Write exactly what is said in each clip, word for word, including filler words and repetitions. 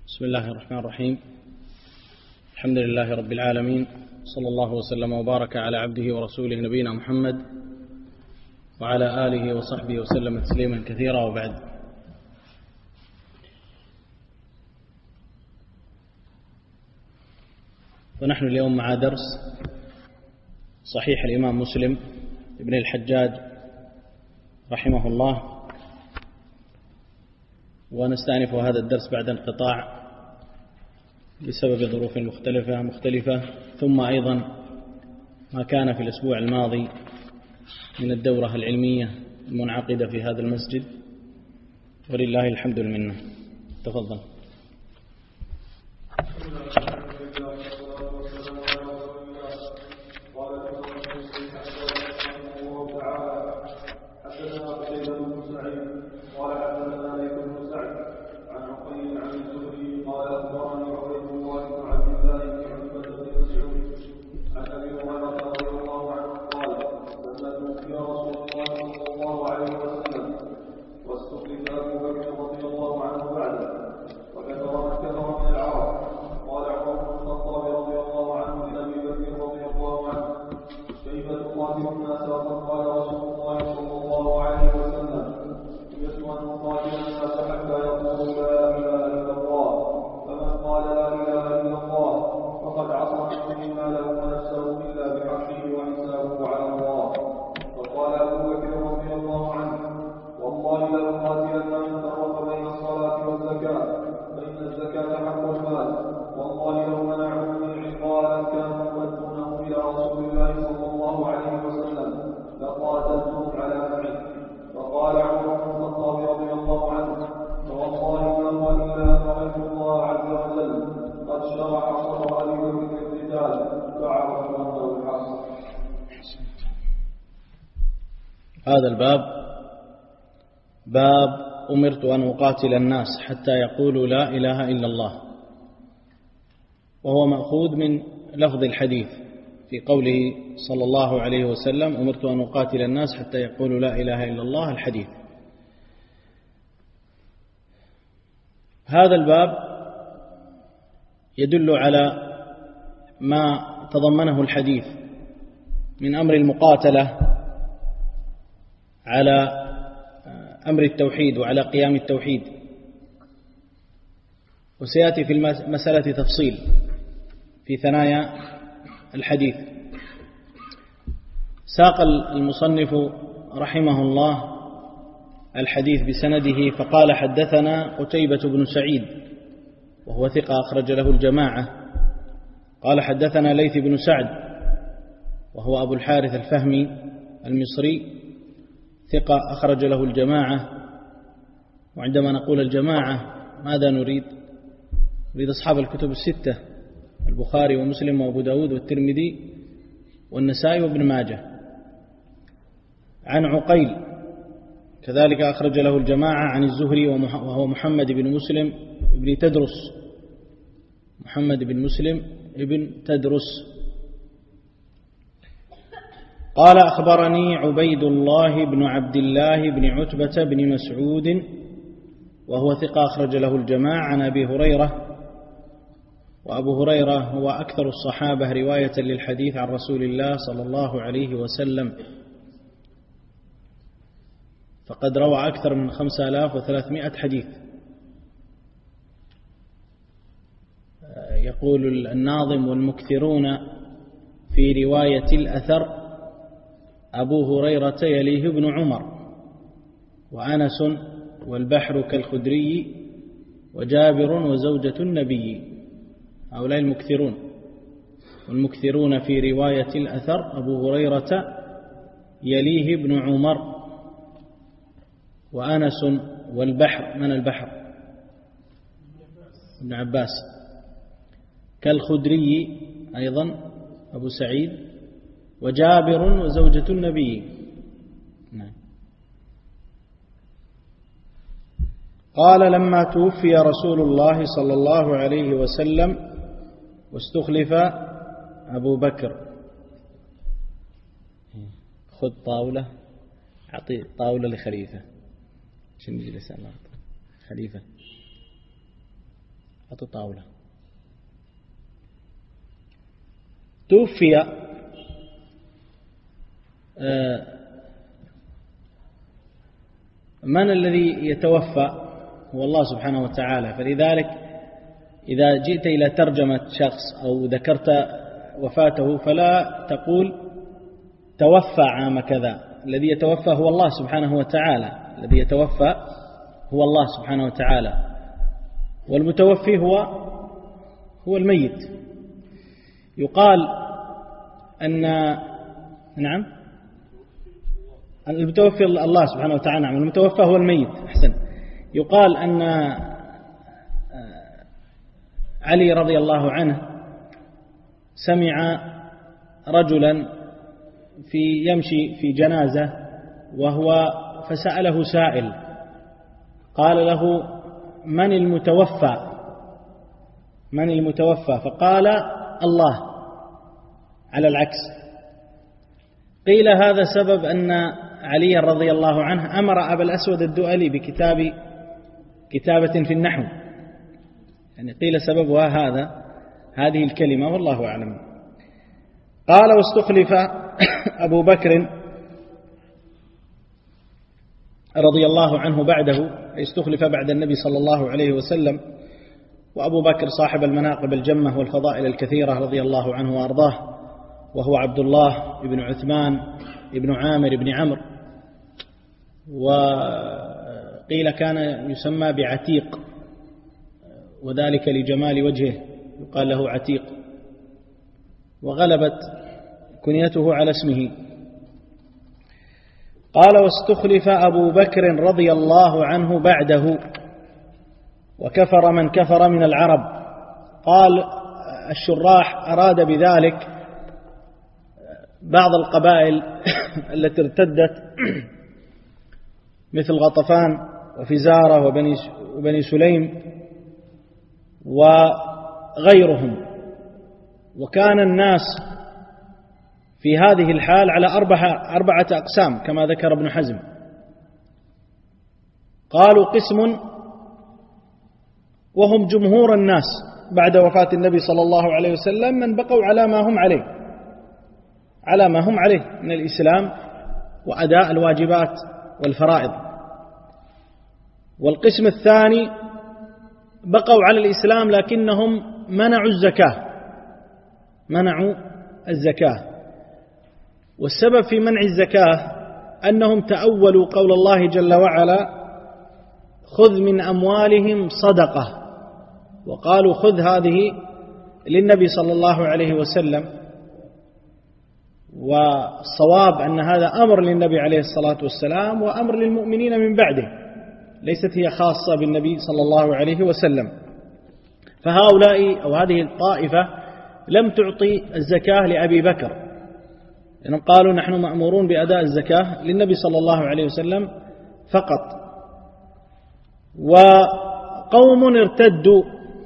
بسم الله الرحمن الرحيم. الحمد لله رب العالمين، صلى الله وسلم وبارك على عبده ورسوله نبينا محمد وعلى آله وصحبه وسلم تسليما كثيرا، وبعد. ونحن اليوم مع درس صحيح الإمام مسلم ابن الحجاج رحمه الله، ونستأنف هذا الدرس بعد انقطاع بسبب ظروف مختلفة مختلفة ثم أيضا ما كان في الأسبوع الماضي من الدورة العلمية المنعقدة في هذا المسجد، ولله الحمد والمنة. تفضل. هذا الباب باب أمرت أن أقاتل الناس حتى يقولوا لا إله إلا الله، وهو مأخوذ من لفظ الحديث في قوله صلى الله عليه وسلم: أمرت أن أقاتل الناس حتى يقولوا لا إله إلا الله، الحديث. هذا الباب يدل على ما تضمنه الحديث من أمر المقاتلة على أمر التوحيد وعلى قيام التوحيد، وسيأتي في المسألة تفصيل في ثنايا الحديث. ساق المصنف رحمه الله الحديث بسنده فقال: حدثنا قتيبة بن سعيد وهو ثقة أخرج له الجماعة. قال: حدثنا ليث بن سعد وهو أبو الحارث الفهمي المصري، ثقة أخرج له الجماعة. وعندما نقول الجماعة ماذا نريد؟ نريد أصحاب الكتب الستة: البخاري ومسلم وأبو داود والترمذي والنسائي وابن ماجه. عن عقيل كذلك أخرج له الجماعة عن الزهري وهو محمد بن مسلم ابن تدرس محمد بن مسلم ابن تدرس. قال: أخبرني عبيد الله بن عبد الله بن عتبة بن مسعود وهو ثقة أخرج له الجماعة عن أبي هريرة، وأبو هريرة هو أكثر الصحابة رواية للحديث عن رسول الله صلى الله عليه وسلم، فقد روى أكثر من خمسة آلاف وثلاثمائة حديث. يقول الناظم: والمكثرون في رواية الأثر أبو هريرة يليه ابن عمر وأنس والبحر كالخدري وجابر وزوجة النبي. هؤلاء المكثرون. والمكثرون في رواية الأثر أبو هريرة يليه ابن عمر وأنس والبحر، من البحر؟ ابن عباس. كالخدري أيضا أبو سعيد، وجابر وزوجة النبي. نعم. قال: لما توفي رسول الله صلى الله عليه وسلم واستخلف أبو بكر. خذ طاولة، أعطي طاولة لخليفة عشان يجلس على خليفة. الطاولة. توفي من الذي يتوفى؟ هو الله سبحانه وتعالى. فلذلك إذا جئت إلى ترجمة شخص أو ذكرت وفاته فلا تقول توفى عام كذا. الذي يتوفى هو الله سبحانه وتعالى، الذي يتوفى هو الله سبحانه وتعالى، والمتوفي هو هو الميت. يقال أن نعم المتوفي الله سبحانه وتعالى، نعم المتوفى هو الميت. أحسن. يقال أن علي رضي الله عنه سمع رجلا في يمشي في جنازة وهو فسأله سائل قال له من المتوفى من المتوفى فقال الله على العكس. قيل هذا سبب أن علي رضي الله عنه أمر أبا الأسود الدؤلي بكتاب كتابة في النحو، يعني قيل سببها هذا هذه الكلمة والله أعلم. قال واستخلف أبو بكر رضي الله عنه بعده، استخلف بعد النبي صلى الله عليه وسلم، وأبو بكر صاحب المناقب الجمة والفضائل الكثيرة رضي الله عنه وأرضاه، وهو عبد الله بن عثمان بن عامر بن عمرو، وقيل كان يسمى بعتيق، وذلك لجمال وجهه يقال له عتيق، وغلبت كنيته على اسمه. قال واستخلف أبو بكر رضي الله عنه بعده وكفر من كفر من العرب. قال الشراح أراد بذلك بعض القبائل التي ارتدت مثل غطفان وفزارة وبني سليم وغيرهم، وكان الناس في هذه الحال على أربعة, أربعة أقسام كما ذكر ابن حزم. قالوا قسم وهم جمهور الناس بعد وفاة النبي صلى الله عليه وسلم من بقوا على ما هم عليه على ما هم عليه من الإسلام وأداء الواجبات والفرائض. والقسم الثاني بقوا على الإسلام لكنهم منعوا الزكاة منعوا الزكاة والسبب في منع الزكاة أنهم تأولوا قول الله جل وعلا خذ من أموالهم صدقة، وقالوا خذ هذه للنبي صلى الله عليه وسلم، والصواب أن هذا أمر للنبي عليه الصلاة والسلام وأمر للمؤمنين من بعده، ليست هي خاصة بالنبي صلى الله عليه وسلم. فهؤلاء أو هذه الطائفة لم تعطي الزكاة لأبي بكر، لأنهم قالوا نحن مأمورون بأداء الزكاة للنبي صلى الله عليه وسلم فقط. وقوم ارتدوا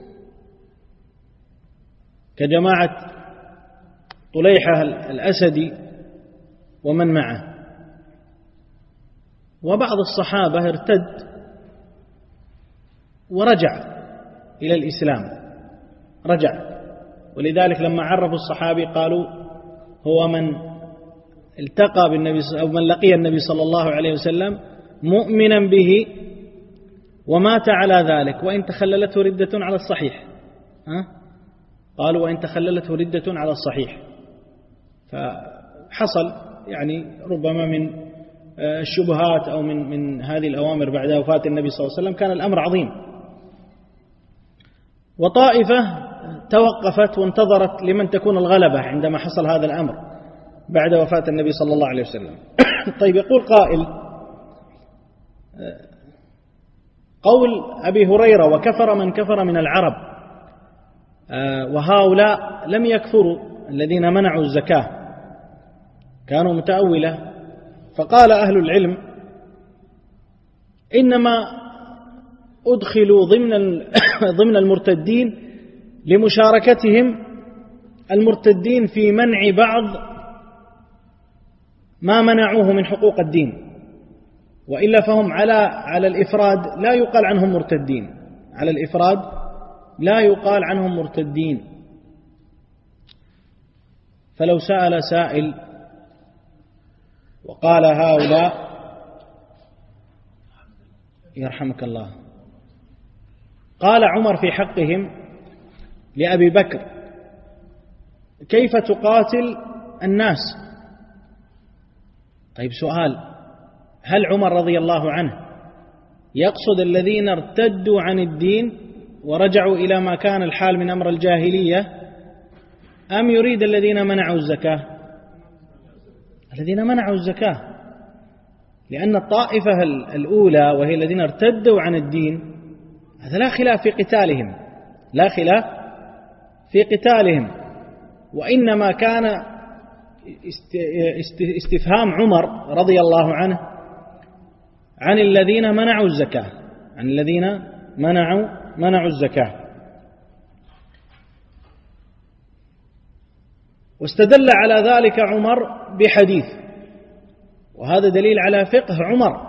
كجماعة طليحة الأسدي ومن معه، وبعض الصحابة ارتد ورجع إلى الإسلام رجع، ولذلك لما عرفوا الصحابي قالوا هو من التقى بالنبي أو من لقي النبي صلى الله عليه وسلم مؤمنا به ومات على ذلك وإن تخللته ردة على الصحيح. ها؟ قالوا وإن تخللته ردة على الصحيح. فحصل يعني ربما من الشبهات أو من من هذه الأوامر بعد وفاة النبي صلى الله عليه وسلم كان الأمر عظيم. وطائفة توقفت وانتظرت لمن تكون الغلبة عندما حصل هذا الأمر بعد وفاة النبي صلى الله عليه وسلم. طيب يقول قائل قول أبي هريرة وكفر من كفر من العرب، وهؤلاء لم يكفروا الذين منعوا الزكاة كانوا متأولة. فقال أهل العلم إنما أدخلوا ضمن ضمن المرتدين لمشاركتهم المرتدين في منع بعض ما منعوه من حقوق الدين، وإلا فهم على على الإفراد لا يقال عنهم مرتدين، على الإفراد لا يقال عنهم مرتدين. فلو سأل سائل وقال هؤلاء يرحمك الله، قال عمر في حقهم لأبي بكر: كيف تقاتل الناس؟ طيب سؤال، هل عمر رضي الله عنه يقصد الذين ارتدوا عن الدين ورجعوا إلى ما كان الحال من أمر الجاهلية، أم يريد الذين منعوا الزكاة؟ الذين منعوا الزكاة، لأن الطائفة الأولى وهي الذين ارتدوا عن الدين هذا لا خلاف في قتالهم، لا خلاف في قتالهم، وإنما كان استفهام عمر رضي الله عنه عن الذين منعوا الزكاة، عن الذين منعوا منعوا الزكاة. واستدل على ذلك عمر بحديث، وهذا دليل على فقه عمر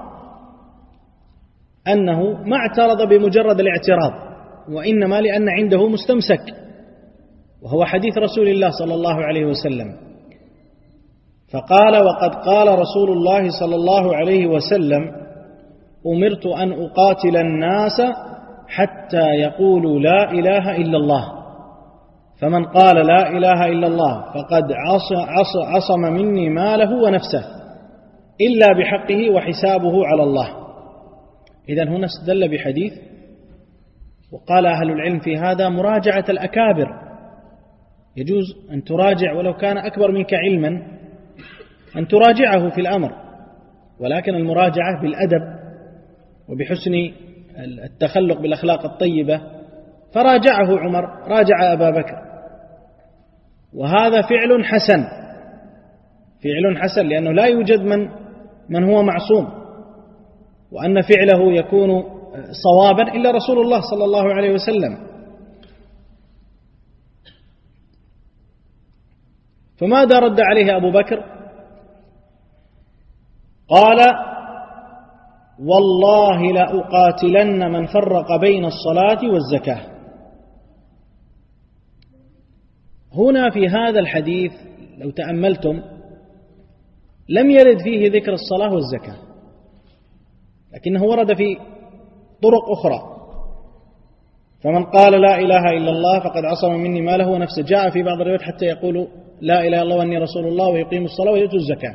أنه ما اعترض بمجرد الاعتراض، وإنما لأن عنده مستمسك، وهو حديث رسول الله صلى الله عليه وسلم. فقال: وقد قال رسول الله صلى الله عليه وسلم: أمرت أن أقاتل الناس حتى يقولوا لا إله إلا الله، فمن قال لا إله إلا الله فقد عصم مني ماله ونفسه إلا بحقه وحسابه على الله. إذن هنا استدل بحديث، وقال أهل العلم في هذا مراجعة الأكابر، يجوز أن تراجع ولو كان أكبر منك علما، أن تراجعه في الأمر، ولكن المراجعة بالأدب وبحسن التخلق بالأخلاق الطيبة. فراجعه عمر، راجع أبا بكر، وهذا فعل حسن، فعل حسن، لأنه لا يوجد من من هو معصوم، وأن فعله يكون صوابا إلا رسول الله صلى الله عليه وسلم. فماذا رد عليه أبو بكر؟ قال: والله لأقاتلن من فرق بين الصلاة والزكاة. هنا في هذا الحديث لو تأملتم لم يرد فيه ذكر الصلاة والزكاة، لكنه ورد في طرق أخرى: فمن قال لا إله إلا الله فقد عصم مني ماله ونفسه. جاء في بعض الروايات حتى يقولوا لا إله إلا الله وأني رسول الله ويقيموا الصلاة ويؤتوا الزكاة.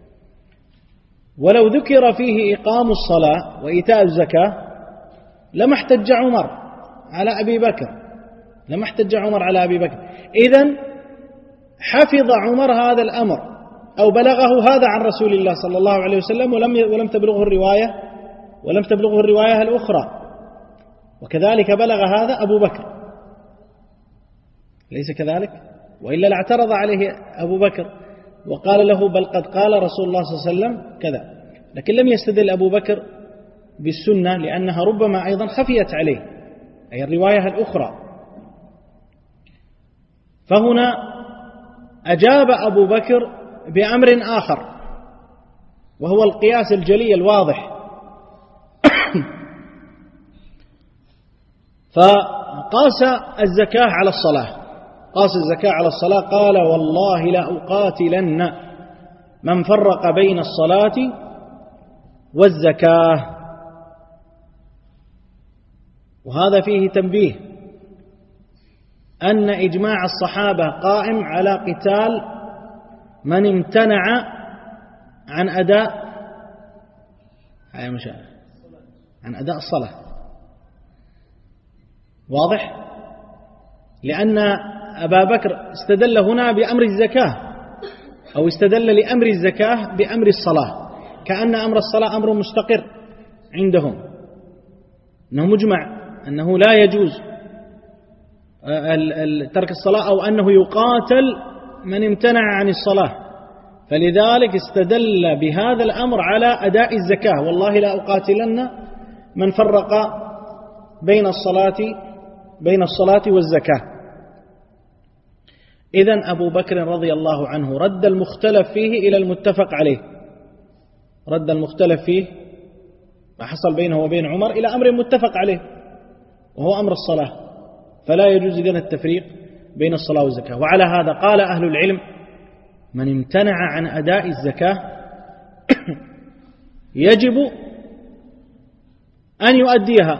ولو ذكر فيه إقام الصلاة وإيتاء الزكاة لما احتج عمر على أبي بكر، لما احتج عمر على أبي بكر. إذن حفظ عمر هذا الأمر أو بلغه هذا عن رسول الله صلى الله عليه وسلم، ولم ولم تبلغه الرواية ولم تبلغه الرواية الأخرى. وكذلك بلغ هذا أبو بكر، ليس كذلك؟ وإلا لاعترض عليه أبو بكر وقال له: بل قد قال رسول الله صلى الله عليه وسلم كذا. لكن لم يستدل أبو بكر بالسنة، لأنها ربما أيضا خفيت عليه، أي الرواية الأخرى. فهنا أجاب أبو بكر بأمر آخر، وهو القياس الجلي الواضح. فقاس الزكاة على الصلاة، قاس الزكاة على الصلاة. قال: والله لأقاتلن من فرق بين الصلاة والزكاة. وهذا فيه تنبيه أن إجماع الصحابة قائم على قتال من امتنع عن أداء عن أداء الصلاة. واضح؟ لأن أبا بكر استدل هنا بأمر الزكاة، أو استدل لأمر الزكاة بأمر الصلاة، كأن أمر الصلاة أمر مستقر عندهم، أنه مجمع أنه لا يجوز ترك الصلاة، أو أنه يقاتل من امتنع عن الصلاة. فلذلك استدل بهذا الأمر على أداء الزكاة: والله لا أقاتلن من فرق بين الصلاة بين الصلاة والزكاة. إذن أبو بكر رضي الله عنه رد المختلف فيه إلى المتفق عليه، رد المختلف فيه ما حصل بينه وبين عمر إلى أمر متفق عليه، وهو أمر الصلاة. فلا يجوز إذن التفريق بين الصلاة والزكاة. وعلى هذا قال أهل العلم: من امتنع عن أداء الزكاة يجب أن يؤديها،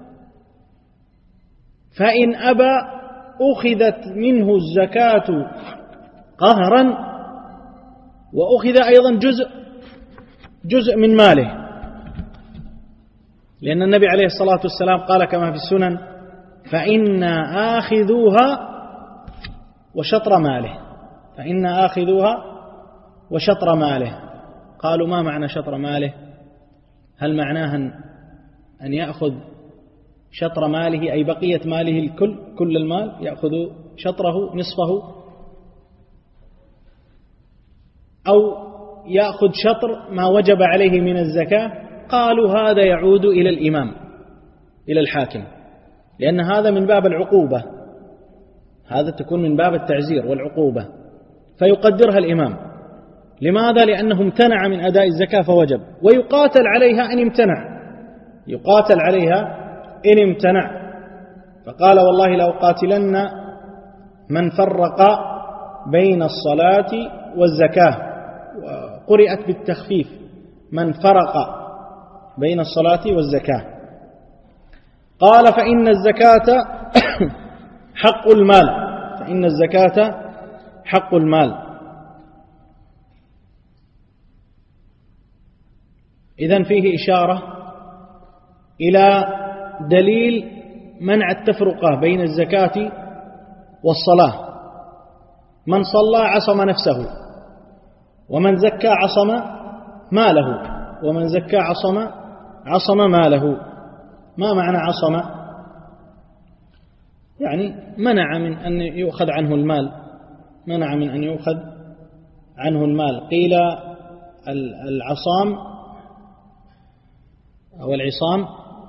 فإن أبى أخذت منه الزكاة قهرا، وأخذ أيضا جزء جزء من ماله، لأن النبي عليه الصلاة والسلام قال كما في السنن: فإنا آخذوها وشطر ماله، فإنا آخذوها وشطر ماله. قالوا: ما معنى شطر ماله؟ هل معناه أن يأخذ شطر ماله أي بقية ماله الكل، كل المال يأخذ شطره نصفه، أو يأخذ شطر ما وجب عليه من الزكاة؟ قالوا: هذا يعود إلى الإمام، إلى الحاكم، لأن هذا من باب العقوبة، هذا تكون من باب التعزير والعقوبة، فيقدرها الإمام. لماذا؟ لأنه امتنع من أداء الزكاة فوجب، ويقاتل عليها إن امتنع، يقاتل عليها إن امتنع. فقال: والله لأقاتلن من فرق بين الصلاة والزكاة، وقرئت بالتخفيف: من فرق بين الصلاة والزكاة. قال: فإن الزكاة حق المال، فإن الزكاة حق المال. إذن فيه إشارة إلى دليل منع التفرقة بين الزكاة والصلاة. من صلى عصم نفسه، ومن زكى عصم ماله، ومن زكى عصم عصم ماله. ما معنى عصم؟ يعني منع من أن يؤخذ عنه المال، منع من أن يؤخذ عنه المال. قيل العصام أو العصام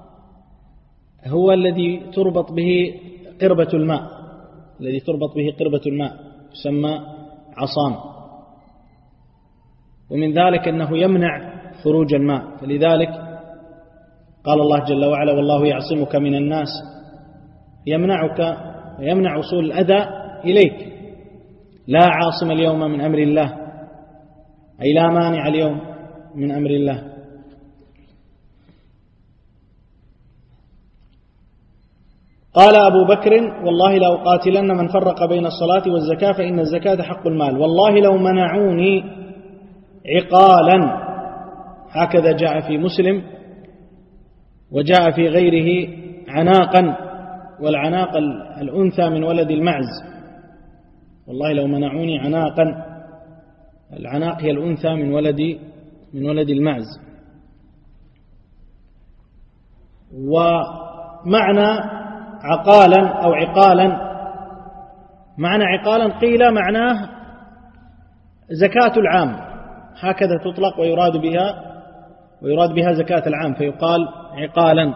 هو الذي تربط به قربة الماء، الذي تربط به قربة الماء يسمى عصام، ومن ذلك أنه يمنع خروج الماء. فلذلك قال الله جل وعلا: والله يعصمك من الناس، يمنعك ويمنع وصول الأذى إليك. لا عاصم اليوم من أمر الله، أي لا مانع اليوم من أمر الله. قال أبو بكر: والله لأقاتلن من فرق بين الصلاة والزكاة، فإن الزكاة حق المال. والله لو منعوني عقالا، هكذا جاء في مسلم، وجاء في غيره عناقا، والعناق الأنثى من ولد المعز. والله لو منعوني عناقا، العناق هي الأنثى من ولد من ولد المعز. ومعنى عقالا أو عقالا، معنى عقالا قيل معناه زكاة العام، هكذا تطلق ويراد بها ويراد بها زكاة العام، فيقال عقالا.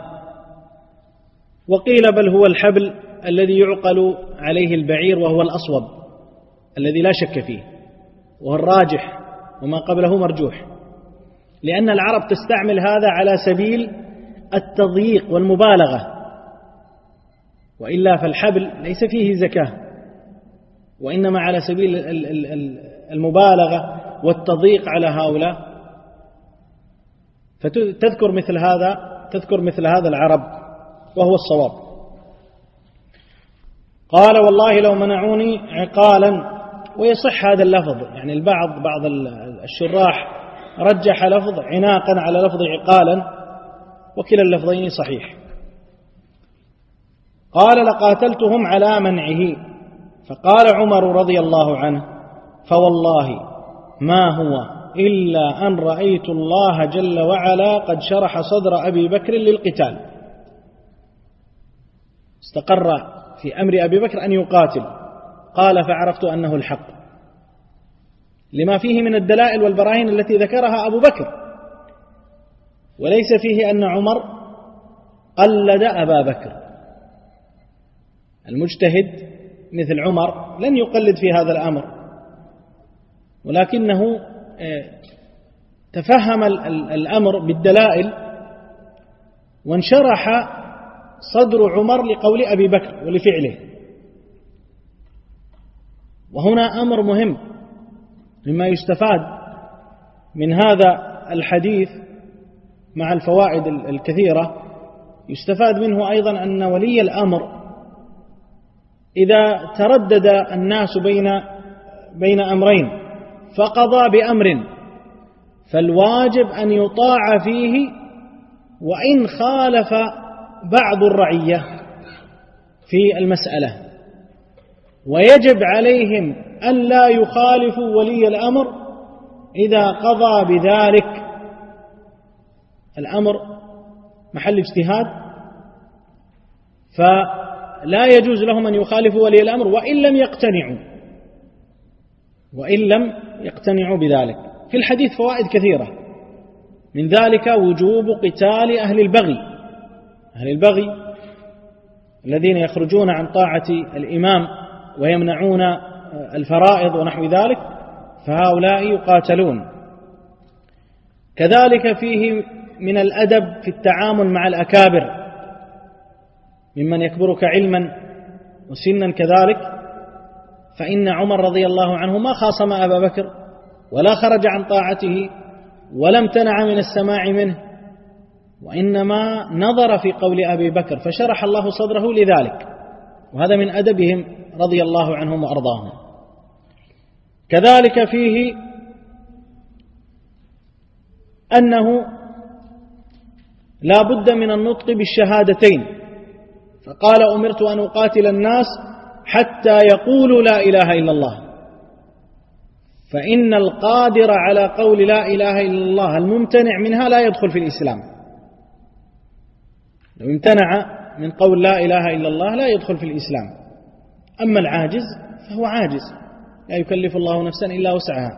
وقيل بل هو الحبل الذي يعقل عليه البعير، وهو الأصوب الذي لا شك فيه، وهو الراجح، وما قبله مرجوح، لأن العرب تستعمل هذا على سبيل التضييق والمبالغة، وإلا فالحبل ليس فيه زكاة، وإنما على سبيل المبالغة والتضييق على هؤلاء. فتذكر مثل هذا تذكر مثل هذا العرب، وهو الصواب. قال: والله لو منعوني عقالا. ويصح هذا اللفظ، يعني البعض بعض الشراح رجح لفظ عناقا على لفظ عقالا، وكلا اللفظين صحيح. قال: لقاتلتهم على منعه. فقال عمر رضي الله عنه: فوالله ما هو إلا أن رأيت الله جل وعلا قد شرح صدر أبي بكر للقتال، استقر في أمر أبي بكر أن يقاتل. قال: فعرفت أنه الحق، لما فيه من الدلائل والبراهين التي ذكرها أبو بكر، وليس فيه أن عمر قلد أبا بكر. المجتهد مثل عمر لن يقلد في هذا الأمر، ولكنه تفهم الأمر بالدلائل، وانشرح صدر عمر لقول أبي بكر ولفعله. وهنا أمر مهم مما يستفاد من هذا الحديث مع الفوائد الكثيرة، يستفاد منه أيضا أن ولي الأمر إذا تردد الناس بين بين أمرين فقضى بأمر فالواجب أن يطاع فيه وإن خالف بعض الرعية في المسألة، ويجب عليهم أن لا يخالفوا ولي الأمر إذا قضى بذلك. الأمر محل اجتهاد، فلا يجوز لهم أن يخالفوا ولي الأمر وإن لم يقتنعوا وإن لم يقتنعوا بذلك. في الحديث فوائد كثيرة، من ذلك وجوب قتال أهل البغي، أهل البغي الذين يخرجون عن طاعة الإمام ويمنعون الفرائض ونحو ذلك، فهؤلاء يقاتلون. كذلك فيه من الأدب في التعامل مع الأكابر ممن يكبرك علما وسنا كذلك، فإن عمر رضي الله عنه ما خاصم أبا بكر ولا خرج عن طاعته ولا امتنع من السماع منه، وإنما نظر في قول أبي بكر فشرح الله صدره لذلك، وهذا من أدبهم رضي الله عنهم وأرضاهم. كذلك فيه أنه لا بد من النطق بالشهادتين، فقال أمرت أن أقاتل الناس حتى يقولوا لا إله إلا الله، فإن القادر على قول لا إله إلا الله الممتنع منها لا يدخل في الإسلام. لو امتنع من قول لا إله إلا الله لا يدخل في الإسلام. أما العاجز فهو عاجز، لا يكلف الله نفسا إلا وسعها.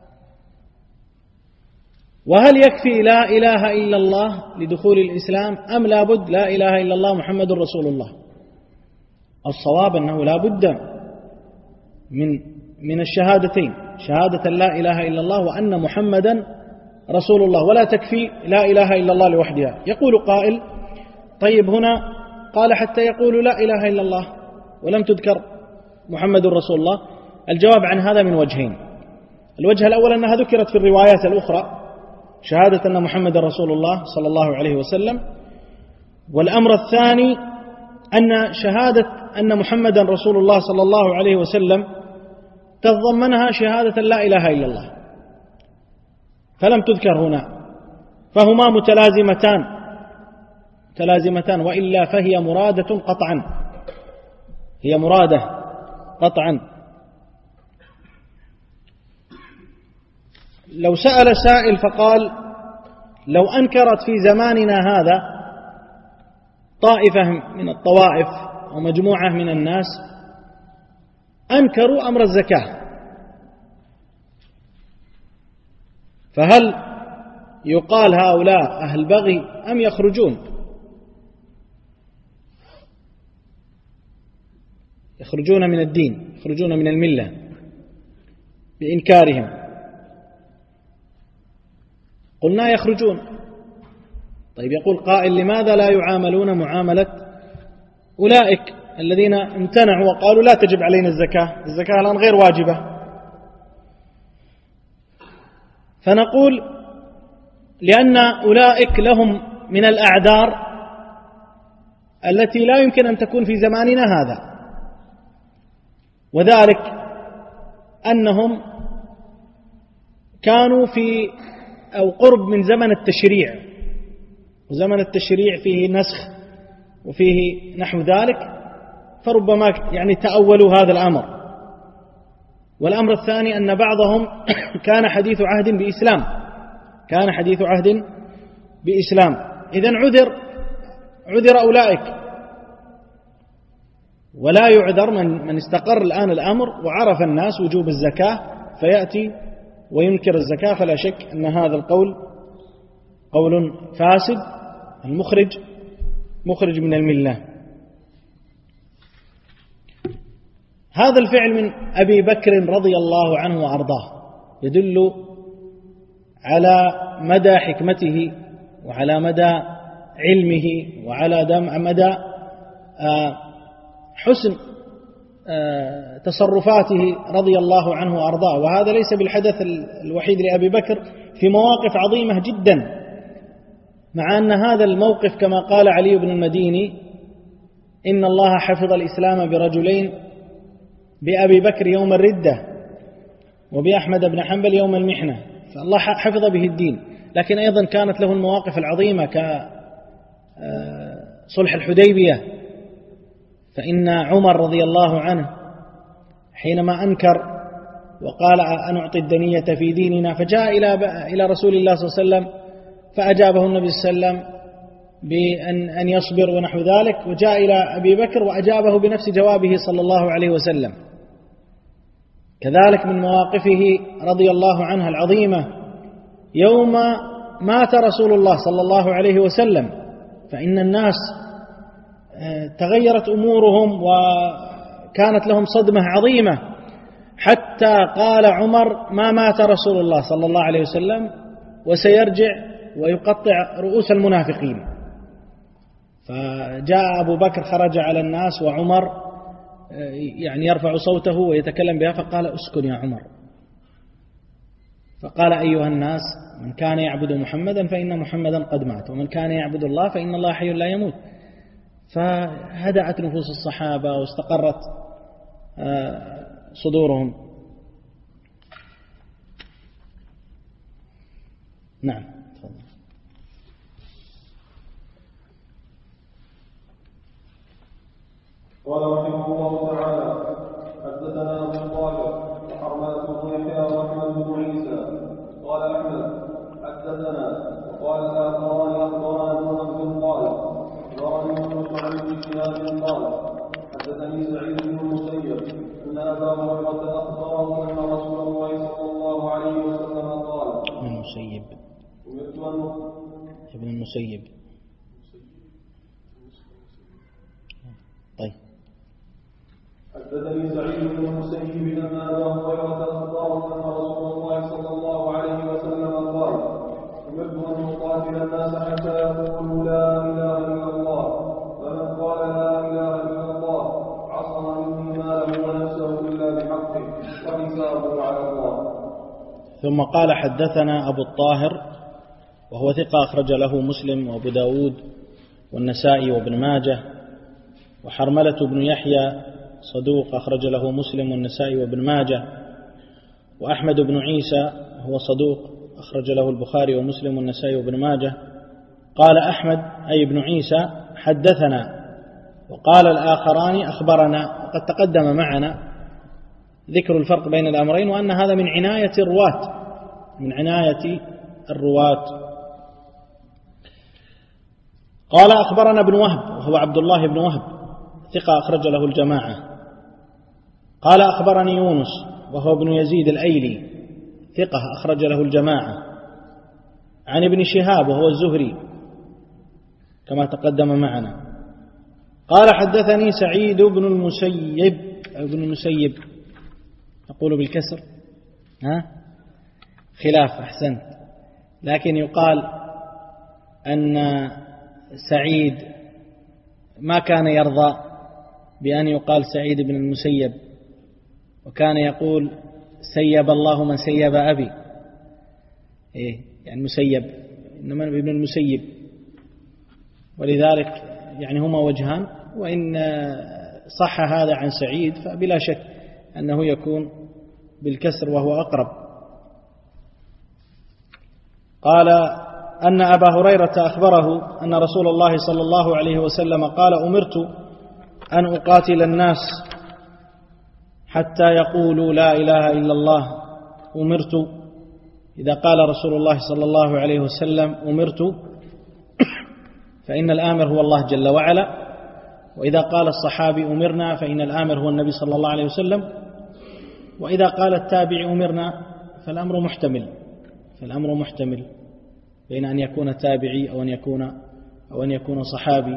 وهل يكفي لا إله إلا الله لدخول الإسلام أم لا بد لا إله إلا الله محمد رسول الله؟ الصواب أنه لا بد من من الشهادتين، شهادة لا إله إلا الله وأن محمدا رسول الله، ولا تكفي لا إله إلا الله لوحدها. يقول قائل: طيب هنا قال حتى يقولوا لا إله إلا الله ولم تذكر محمد رسول الله. الجواب عن هذا من وجهين. الوجه الأول أنها ذكرت في الروايات الأخرى شهادة أن محمد رسول الله صلى الله عليه وسلم، والأمر الثاني أن شهادة أن محمد رسول الله صلى الله عليه وسلم تضمنها شهادة لا إله إلا الله، فلم تذكر هنا، فهما متلازمتان متلازمتان وإلا فهي مرادة قطعا، هي مرادة قطعا. لو سأل سائل فقال: لو أنكرت في زماننا هذا طائفة من الطوائف أو مجموعة من الناس أنكروا أمر الزكاة، فهل يقال هؤلاء أهل بغي أم يخرجون؟ يخرجون من الدين، يخرجون من الملة بإنكارهم. قلنا يخرجون. طيب يقول قائل: لماذا لا يعاملون معاملة أولئك الذين امتنعوا وقالوا لا تجب علينا الزكاة، الزكاة الآن غير واجبة؟ فنقول: لأن أولئك لهم من الأعذار التي لا يمكن أن تكون في زماننا هذا، وذلك أنهم كانوا في أو قرب من زمن التشريع، وزمن التشريع فيه نسخ وفيه نحو ذلك، فربما يعني تأولوا هذا الأمر. والأمر الثاني أن بعضهم كان حديث عهد بإسلام، كان حديث عهد بإسلام، إذن عذر عذر أولئك، ولا يعذر من من استقر الآن الأمر وعرف الناس وجوب الزكاة فيأتي وينكر الزكاة. فلا شك أن هذا القول قول فاسد المخرج مخرج من الملة. هذا الفعل من أبي بكر رضي الله عنه وأرضاه يدل على مدى حكمته وعلى مدى علمه وعلى مدى حسن تصرفاته رضي الله عنه وأرضاه. وهذا ليس بالحدث الوحيد لأبي بكر، في مواقف عظيمة جدا، مع أن هذا الموقف كما قال علي بن المديني إن الله حفظ الإسلام برجلين، بأبي بكر يوم الردة وبأحمد بن حنبل يوم المحنة، فالله حفظ به الدين. لكن أيضا كانت له المواقف العظيمة كصلح الحديبية، فإن عمر رضي الله عنه حينما أنكر وقال أن أعطي الدنية في ديننا، فجاء إلى إلى رسول الله صلى الله عليه وسلم فأجابه النبي صلى الله عليه وسلم بأن أن يصبر ونحو ذلك، وجاء إلى أبي بكر وأجابه بنفس جوابه صلى الله عليه وسلم. كذلك من مواقفه رضي الله عنها العظيمة يوم مات رسول الله صلى الله عليه وسلم، فإن الناس تغيرت أمورهم وكانت لهم صدمة عظيمة، حتى قال عمر ما مات رسول الله صلى الله عليه وسلم وسيرجع ويقطع رؤوس المنافقين. فجاء أبو بكر خرج على الناس وعمر يعني يرفع صوته ويتكلم بها، فقال اسكن يا عمر. فقال أيها الناس من كان يعبد محمدا فإن محمدا قد مات، ومن كان يعبد الله فإن الله حي لا يموت. فهدأت نفوس الصحابة واستقرت صدورهم. نعم. قال رحمه الله تعالى حدثنا ابو طالب وحرمله بن يحيى ورحمه بن عيسى قال احمد حدثنا وقال الاخران اخبرنا ابن عبد قال اخبرني يونس عن ابن شهاب قال حدثني سعيد بن المسيب ان ابا هريره اخبره ان رسول الله صلى الله عليه وسلم قال ابن المسيب امرت ان ابن المسيب طيب حدثني سعيد بن المسيب ان ابا هريره اخبره ان رسول الله صلى الله عليه وسلم قال امرت ان اقاتل الناس حتى يقولوا لا اله الا الله، فمن قال لا اله الا الله عصم مني ماله ونفسه الا بحقه وحسابه على الله. ثم قال حدثنا ابو الطاهر وهو ثقة أخرج له مسلم وابو داود والنسائي وابن ماجه، وحرملة بن يحيى صدوق أخرج له مسلم والنسائي وابن ماجه، وأحمد بن عيسى هو صدوق أخرج له البخاري ومسلم والنسائي وابن ماجه. قال أحمد أي ابن عيسى حدثنا، وقال الآخران أخبرنا. وقد تقدم معنا ذكر الفرق بين الأمرين، وأن هذا من عناية الرواة من عناية الرواة. قال أخبرنا ابن وهب وهو عبد الله بن وهب ثقة أخرج له الجماعة. قال أخبرني يونس وهو ابن يزيد الأيلي ثقة أخرج له الجماعة، عن ابن شهاب وهو الزهري كما تقدم معنا. قال حدثني سعيد بن المسيب ابن المسيب أقول بالكسر ها خلاف أحسنت، لكن يقال أن سعيد ما كان يرضى بأن يقال سعيد بن المسيب، وكان يقول سيب الله من سيب أبي، إيه يعني مسيب إنما ابن المسيب. ولذلك يعني هما وجهان، وإن صح هذا عن سعيد فبلا شك أنه يكون بالكسر وهو أقرب. قال أن أبا هريرة أخبره أن رسول الله صلى الله عليه وسلم قال أمرت أن أقاتل الناس حتى يقولوا لا إله إلا الله. أمرت إذا قال رسول الله صلى الله عليه وسلم أمرت فإن الآمر هو الله جل وعلا، وإذا قال الصحابي أمرنا فإن الآمر هو النبي صلى الله عليه وسلم، وإذا قال التابع أمرنا فالأمر محتمل فالأمر محتمل بين أن يكون تابعي أو أن يكون أو أن يكون صحابي.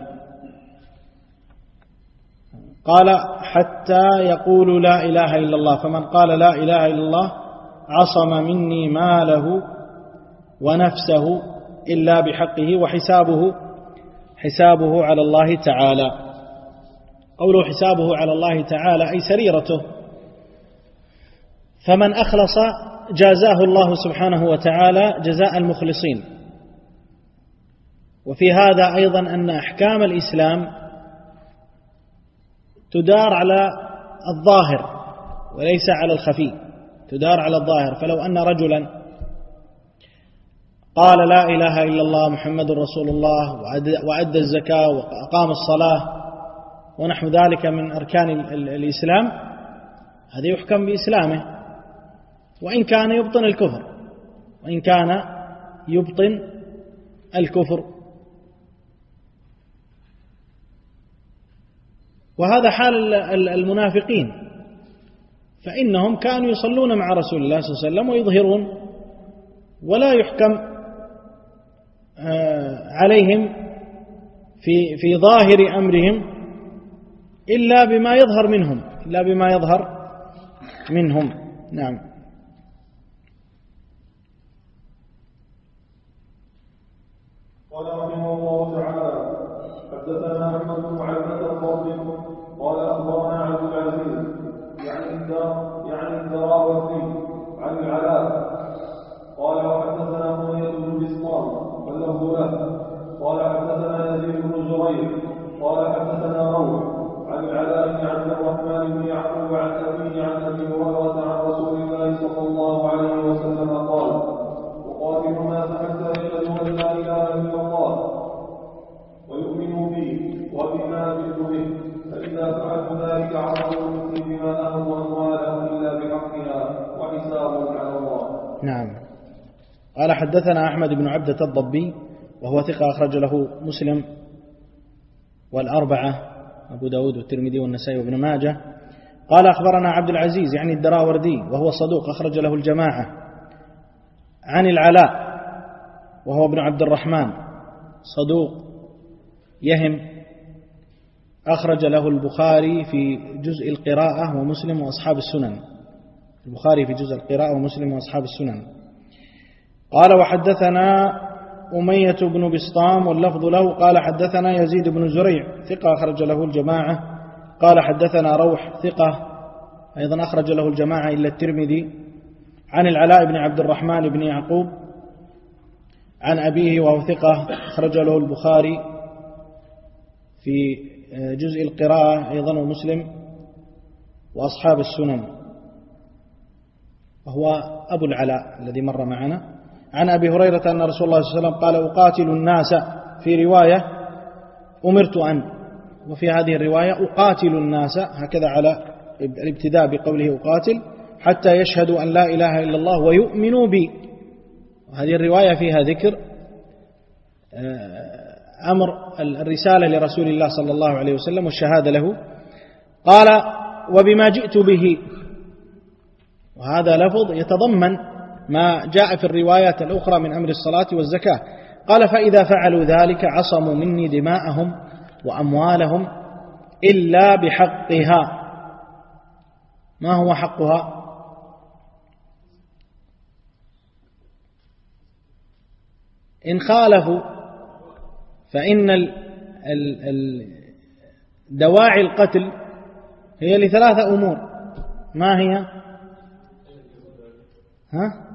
قال حتى يقول لا إله إلا الله، فمن قال لا إله إلا الله عصم مني ماله ونفسه إلا بحقه وحسابه حسابه على الله تعالى. قوله حسابه على الله تعالى أي سريرته، فمن أخلص جازاه الله سبحانه وتعالى جزاء المخلصين. وفي هذا أيضا أن أحكام الإسلام تدار على الظاهر وليس على الخفي، تدار على الظاهر. فلو أن رجلا قال لا إله إلا الله محمد رسول الله وأدى الزكاة وأقام الصلاة ونحو ذلك من أركان الإسلام، هذا يحكم بإسلامه، وإن كان يبطن الكفر وإن كان يبطن الكفر. وهذا حال المنافقين، فإنهم كانوا يصلون مع رسول الله صلى الله عليه وسلم ويظهرون، ولا يحكم عليهم في في ظاهر أمرهم إلا بما يظهر منهم إلا بما يظهر منهم. نعم. قال رحمه الله تعالى: حدثنا أحمد بن عبدة الضبي قال أخبرنا عبد العزيز يعني الدار يعني الدراوردي عن العلاء قال وحدثنا أمية بن بسطام واللفظ له قال حدثنا يزيد بن زريع قال حدثنا روح عن العلاء بن عبد الرحمن بن يعقوب عن أبيه عن أبي هريرة عن رسول الله صلى الله عليه وسلم قال: وقاتل الناس حتى يشهدوا أن لا إله إلا الله ويؤمنوا بي وبما جئت به، فإذا فعلوا ذلك عصموا مني دماءهم وأموالهم إلا بحقها وحسابهم على الله. نعم. قال حدثنا أحمد بن عبدة الضبي وهو ثقة أخرج له مسلم والأربعة أبو داود والترمذي والنسائي وابن ماجه. قال أخبرنا عبد العزيز يعني الدراوردي وهو صدوق أخرج له الجماعة عن العلاء وهو ابن عبد الرحمن صدوق يهم أخرج له البخاري في جزء القراءة ومسلم وأصحاب السنن. البخاري في جزء القراءة ومسلم وأصحاب السنن. قال وحدثنا أمية بن بسطام واللفظ له قال حدثنا يزيد بن زريع ثقة أخرج له الجماعة قال حدثنا روح ثقة أيضا أخرج له الجماعة إلا الترمذي عن العلاء بن عبد الرحمن بن يعقوب عن أبيه وهو ثقة أخرج له البخاري في جزء القراءة أيضا ومسلم وأصحاب السنن، وهو أبو العلاء الذي مر معنا. عن أبي هريرة أن رسول الله صلى الله عليه وسلم قال: أقاتل الناس، في رواية أمرت أن، وفي هذه الرواية أقاتل الناس، هكذا على الابتداء بقوله أقاتل حتى يشهدوا أن لا إله إلا الله ويؤمنوا بي. وهذه الرواية فيها ذكر أمر الرسالة لرسول الله صلى الله عليه وسلم والشهادة له. قال: وبما جئت به، وهذا لفظ يتضمن ما جاء في الروايات الأخرى من أمر الصلاة والزكاة. قال: فإذا فعلوا ذلك عصموا مني دماءهم وأموالهم إلا بحقها. ما هو حقها؟ إن خالفوا فإن ال ال ال دواعي القتل هي لثلاثة أمور. ما هي؟ ها؟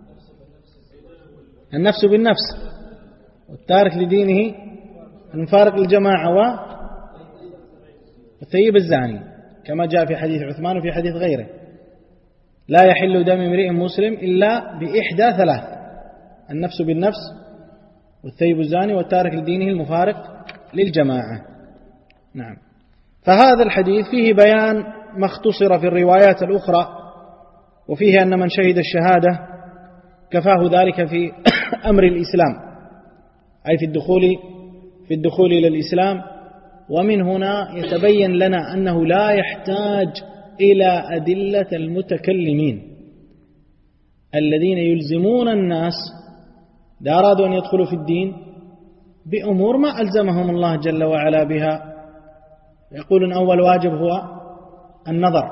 النفس بالنفس، والتارك لدينه المفارق للجماعة، والثيب الزاني، كما جاء في حديث عثمان وفي حديث غيره: لا يحل دم امرئ مسلم إلا بإحدى ثلاث: النفس بالنفس والثيب الزاني والتارك لدينه المفارق للجماعة. نعم. فهذا الحديث فيه بيان ما اختصر في الروايات الأخرى، وفيه أن من شهد الشهادة كفاه ذلك في أمر الإسلام، أي في الدخول في الدخول إلى الإسلام. ومن هنا يتبين لنا أنه لا يحتاج إلى أدلة المتكلمين الذين يلزمون الناس إذا أرادوا أن يدخلوا في الدين بأمور ما ألزمهم الله جل وعلا بها. يقولون أول واجب هو النظر،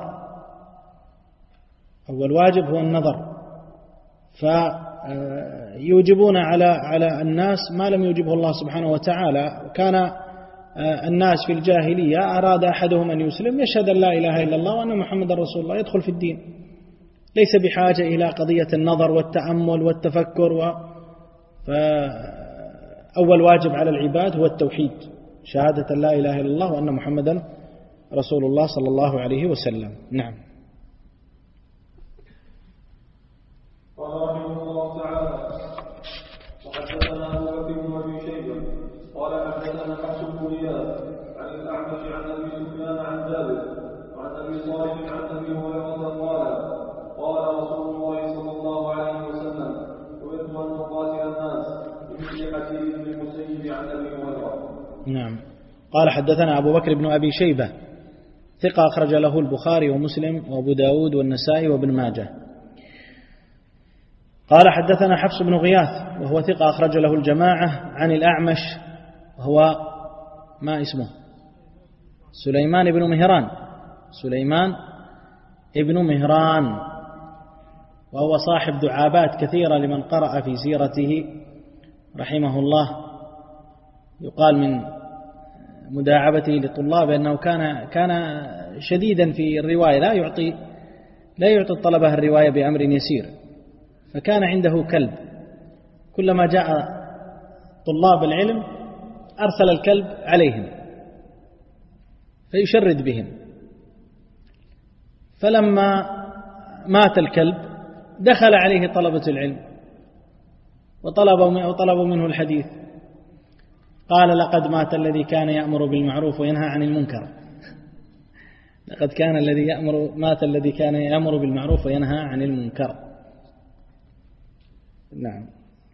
أول واجب هو النظر، فيوجبون على على الناس ما لم يوجبه الله سبحانه وتعالى. وكان الناس في الجاهلية أراد أحدهم أن يسلم يشهد أن لا إله إلا الله وأن محمد رسول الله يدخل في الدين، ليس بحاجة إلى قضية النظر والتأمل والتفكر و... فأول واجب على العباد هو التوحيد، شهادة لا إله إلا الله وأن محمدا رسول الله صلى الله عليه وسلم. نعم. قال رحمه الله تعالى: وحدثنا أبو بكر بن أبي شيبة قال حدثنا حفص بن غياث عن الأعمش عن أبي سفيان عن جابر وعن أبي صالح عن أبي هريرة قال: قال رسول الله صلى الله عليه وسلم: أمرت أن أقاتل الناس بمثل حديث ابن المسيب عن أبي هريرة. نعم. قال حدثنا أبو بكر بن أبي شيبة ثقة أخرج له البخاري ومسلم وأبو داود والنسائي وابن ماجه. قال حدثنا حفص بن غياث وهو ثقة أخرج له الجماعة عن الأعمش وهو ما اسمه سليمان بن مهران سليمان ابن مهران وهو صاحب دعابات كثيرة لمن قرأ في سيرته رحمه الله. يقال من مداعبته للطلاب أنه كان كان شديدا في الرواية، لا يعطي لا يعطي الطلبة الرواية بأمر يسير، فكان عنده كلب، كلما جاء طلاب العلم أرسل الكلب عليهم فيشرد بهم، فلما مات الكلب دخل عليه طلبة العلم وطلبوا وطلبوا منه الحديث، قال: لقد مات الذي كان يأمر بالمعروف وينهى عن المنكر. لقد كان الذي يأمر مات الذي كان يأمر بالمعروف وينهى عن المنكر. نعم.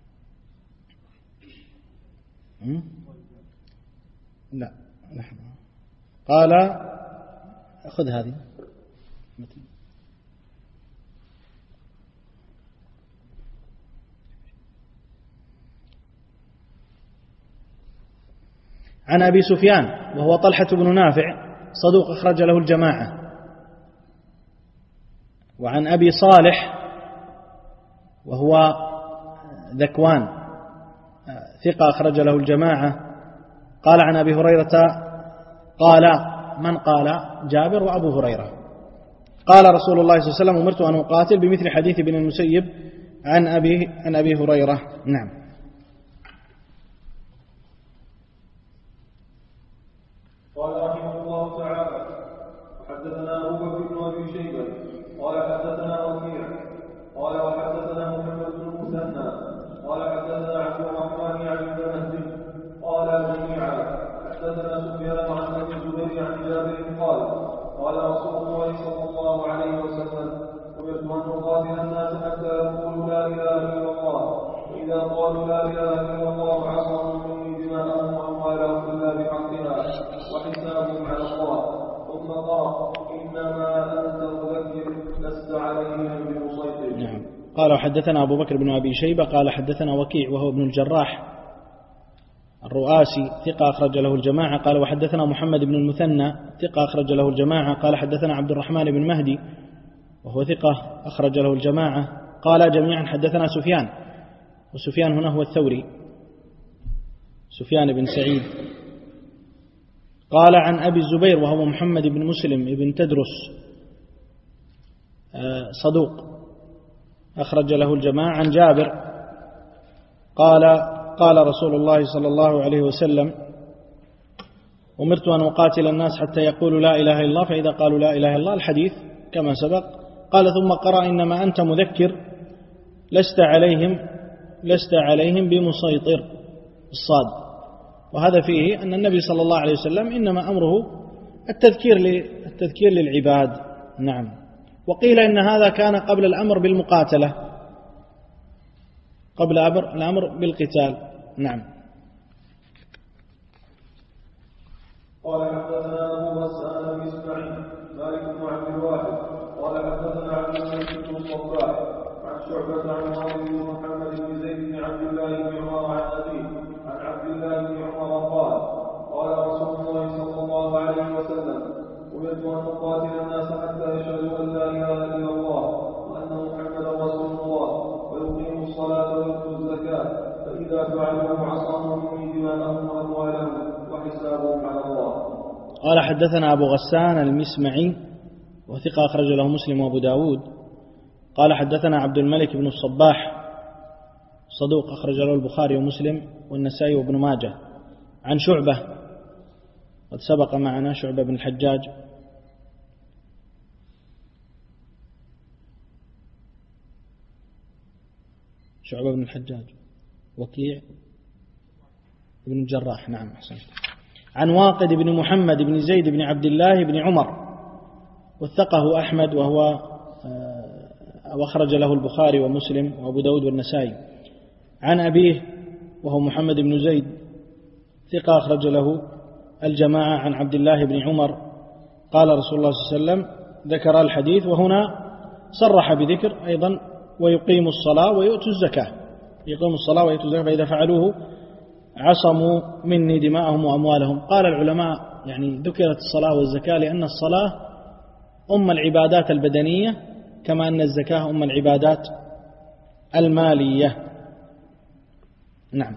لا لحظة. قال: خذ هذه. عن أبي سفيان وهو طلحة بن نافع صدوق أخرج له الجماعة. وعن أبي صالح وهو ذكوان ثقة أخرج له الجماعة. قال عن أبي هريرة قال: من قال؟ جابر وأبو هريرة. قال رسول الله صلى الله عليه وسلم: أمرت أن أقاتل بمثل حديث ابن المسيب عن أبي عن أبي هريرة. نعم. قال رحمه الله تعالى: وحدثنا أبو بكر بن أبي شيبة قال حدثنا وكيع قال وحدثنا محمد بن المثنى قال حدثنا عبد الرحمن عن المهدي قال جميعا حدثنا سفيان عن أبي الزبير عن جابر قال: قال رسول الله صلى الله عليه وسلم: أمرت أن أقاتل الناس حتى يقولوا لا إله إلا الله، وإذا قالوا لا إله إلا الله عصموا مني دماءهم وأموالهم إلا بحقها وحسابهم على الله. ثم قال: إنما أنت مذكر لست عليهم بمسيطر. نعم. قال وحدثنا أبو بكر بن أبي شيبة قال حدثنا وكيع وهو ابن الجراح الرؤاسي ثقة أخرج له الجماعة. قال وحدثنا محمد بن المثنى ثقة أخرج له الجماعة. قال حدثنا عبد الرحمن بن مهدي وهو ثقة أخرج له الجماعة. قال جميعا حدثنا سفيان، وسفيان هنا هو الثوري سفيان بن سعيد. قال عن أبي الزبير وهو محمد بن مسلم بن تدرس صدوق أخرج له الجماعة. عن جابر قال: قال رسول الله صلى الله عليه وسلم: أمرت أن أقاتل الناس حتى يقولوا لا إله إلا الله، فإذا قالوا لا إله إلا الله الحديث كما سبق. قال ثم قرأ: إنما أنت مذكر لست عليهم لست عليهم بمسيطر الصاد. وهذا فيه أن النبي صلى الله عليه وسلم إنما أمره التذكير التذكير للعباد. نعم. وقيل إن هذا كان قبل الأمر بالمقاتلة، قبل الأمر بالقتال. نعم. قال حدثنا أبو غسان بن إسماعيل مالك بن عبد الواحد قال حدثنا عبد الملك بن الصباح عن شعبة عن عمرو بن محمد بن زيد بن عبد الله بن عمر عن أبيه عن عبد الله بن عمر قال: قال رسول الله صلى الله عليه وسلم: أمرت أن أقاتل الناس حتى يشهدوا أن لا إله إلا الله وأن محمدا رسول الله ويقيموا الصلاة ويؤتوا الزكاة، فإذا فعلوا عصموا مني دماءهم وأموالهم وحسابهم حسابهم على الله. قال حدثنا أبو غسان المسمعي وثقة أخرج له مسلم وأبو داود. قال حدثنا عبد الملك بن الصباح صدوق أخرج له البخاري ومسلم والنسائي وابن ماجه عن شعبة، قد سبق معنا شعبة بن الحجاج شعبة بن الحجاج وكيع بن الجراح، نعم أحسنت. عن واقد بن محمد بن زيد بن عبد الله بن عمر وثقه أحمد وهو وأخرج له البخاري ومسلم وأبو داود والنسائي. عن أبيه وهو محمد بن زيد ثقة أخرج له الجماعة عن عبد الله بن عمر قال رسول الله صلى الله عليه وسلم، ذكر الحديث وهنا صرح بذكر أيضا ويقيم الصلاة ويؤتوا الزكاة، يقيم الصلاة ويؤتوا الزكاة فإذا فعلوه عصموا مني دماءهم وأموالهم. قال العلماء يعني ذكرت الصلاة والزكاة لأن الصلاة أم العبادات البدنية كما أن الزكاة أم العبادات المالية. نعم.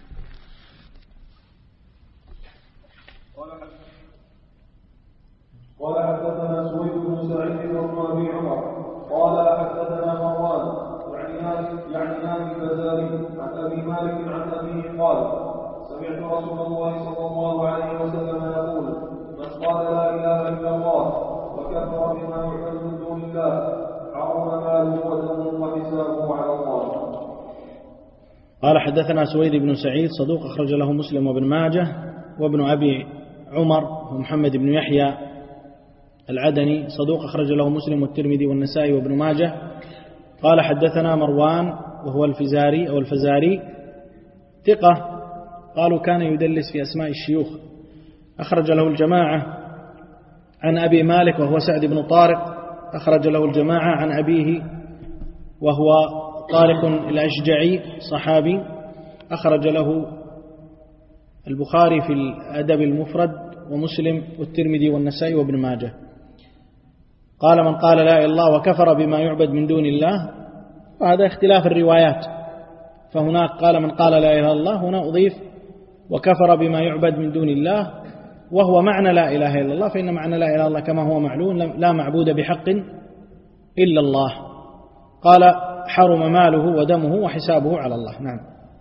قال حدثنا سويد بن سعيد بن أبي عمر قال حدثنا مروان يعني نادي البزاري عن أبي مالك عن أبيه قال سمعت رسول الله صلى الله عليه وسلم يقول من قال لا إله إلا الله وكفر بما يعبد من دون الله حرم ماله ودمه وحسابه على الله. قال حدثنا سويد بن سعيد صدوق أخرج له مسلم وابن ماجه وابن أبي عمر ومحمد بن يحيى العدني صدوق أخرج له مسلم والترمذي والنسائي وابن ماجه. قال حدثنا مروان وهو الفزاري أو الفزاري ثقة، قالوا كان يدلس في أسماء الشيوخ، أخرج له الجماعة. عن أبي مالك وهو سعد بن طارق أخرج له الجماعة. عن أبيه وهو طارق الأشجعي صحابي أخرج له البخاري في الأدب المفرد ومسلم والترمذي والنسائي وابن ماجه. قال من قال لا إله إلا الله وكفر بما يعبد من دون الله، وهذا اختلاف الروايات، فهناك قال من قال لا إله إلا الله، هنا أضيف وكفر بما يعبد من دون الله، وهو معنى لا إله إلا الله، فإن معنى لا إله إلا الله كما هو معلوم لا معبود بحق إلا الله. قال حرم ماله ودمه وحسابه على الله. نعم.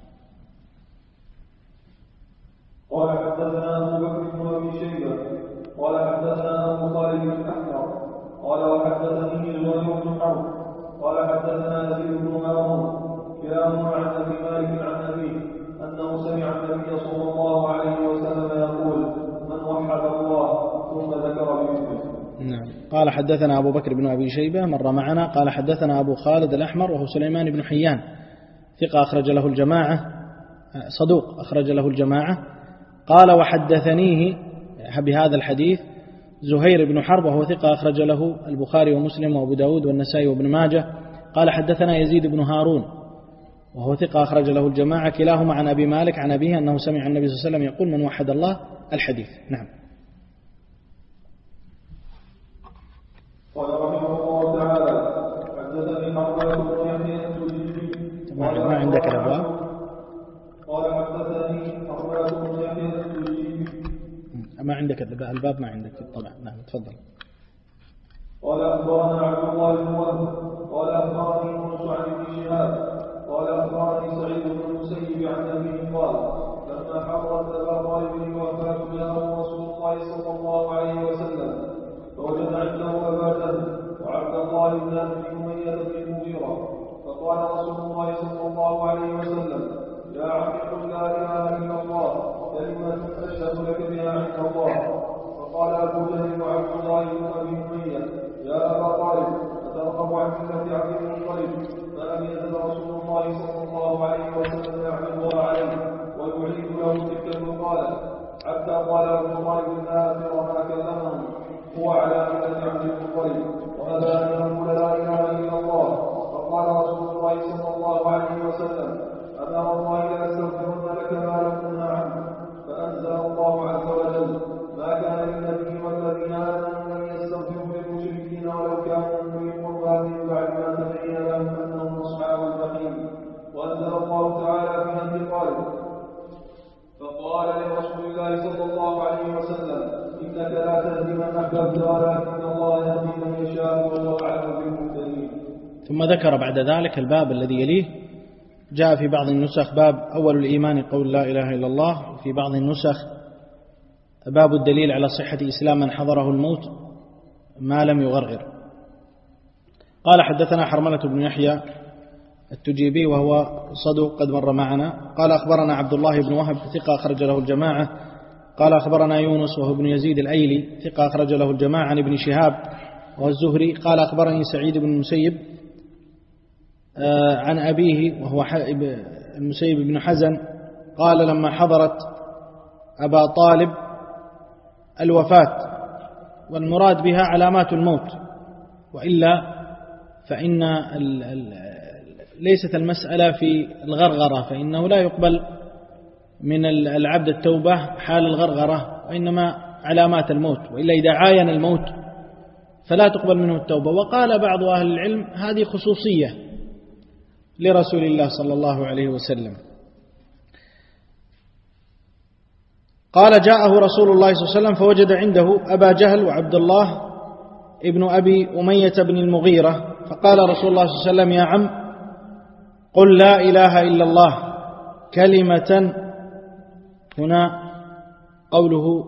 قال حدثنا أبو بكر بن أبي شيبة قال حدثنا أبو خالد الأحمر قال وحدثني الوليد بن حرب قال حدثنا يزيد بن هارون كلاهما عن أبي مالك عن أبيه أنه سمع النبي صلى الله عليه وسلم يقول من وحد الله ثم ذكر بمثله. نعم. قال حدثنا أبو بكر بن أبي شيبة مر معنا. قال حدثنا أبو خالد الأحمر وهو سليمان بن حيان ثقة أخرج له الجماعة صدوق أخرج له الجماعة. قال وحدثنيه بهذا الحديث زهير بن حرب وهو ثقة أخرج له البخاري ومسلم وأبو داود والنسائي وابن ماجه. قال حدثنا يزيد بن هارون وهو ثقة أخرج له الجماعة كلاهما عن أبي مالك عن أبيه أنه سمع النبي صلى الله عليه وسلم يقول من وحد الله الحديث. نعم. قال رحمه الله تعالى حدثني حرملة بن يحيى التجيبي ما عندك الأبواب؟ قال حدثني حرملة بن يحيى التجيبي ما عندك الباب؟ ما عندك طبعا. نعم تفضل. قال أخبرنا عبد الله بن وهب قال أخبرني يونس عن ابن شهاب قال أخبرني سعيد بن المسيب عن أبيه قال لما حضرت أبا طالب الوفاة جاءه رسول الله صلى الله عليه وسلم فوجد عنده أبا جهل وعبد الله بن أبي أمية بن المغيرة فقال رسول الله صلى الله عليه وسلم يا عم قل لا إله إلا الله كلمة أشهد لك بها عند الله. فقال أبو جهل وعبد الله بن أبي أمية يا أبا طالب أترغب عن ملة عبد المطلب ما لم يزل رسول الله صلى الله عليه وسلم يعملها عليه ويعيد له تلك المقالة حتى قال أبو طالب آخر ما كلمهم هو على ملة عبد المطلب وأبى أن يقول لا إله إلا الله. فقال رسول الله صلى الله عليه وسلم أما والله لأستغفرن لك ما لم تنه عنه. فأنزل الله عز وجل ما كان للنبي والذين آمنوا أن يستغفروا للمشركين ولو كانوا أولي قربى من بعد ما تبين لهم أنهم أصحاب الجحيم. وأنزل الله تعالى في أبي طالب فقال لرسول الله صلى الله عليه ثم ذكر بعد ذلك الباب الذي يليه. جاء في بعض النسخ باب أول الإيمان قول لا إله إلا الله، وفي بعض النسخ باب الدليل على صحة إسلام من حضره الموت ما لم يغرغر. قال حدثنا حرملة بن يحيى التجيبي وهو صدوق قد مر معنا. قال أخبرنا عبد الله بن وهب ثقة أخرج له الجماعة. قال أخبرنا يونس وهو ابن يزيد الأيلي ثقة أخرج له الجماعة عن ابن شهاب والزهري. قال أخبرني سعيد بن المسيب عن أبيه وهو المسيب بن حزن قال لما حضرت أبا طالب الوفاة، والمراد بها علامات الموت، وإلا فإن ليست المسألة في الغرغرة، فإنه لا يقبل من العبد التوبة حال الغرغرة، وإنما علامات الموت، وإلا إذا عاين الموت فلا تقبل منه التوبة. وقال بعض أهل العلم هذه خصوصية لرسول الله صلى الله عليه وسلم. قال جاءه رسول الله صلى الله عليه وسلم فوجد عنده أبا جهل وعبد الله ابن أبي أمية بن المغيرة، فقال رسول الله صلى الله عليه وسلم يا عم قل لا إله إلا الله كلمة. هنا قوله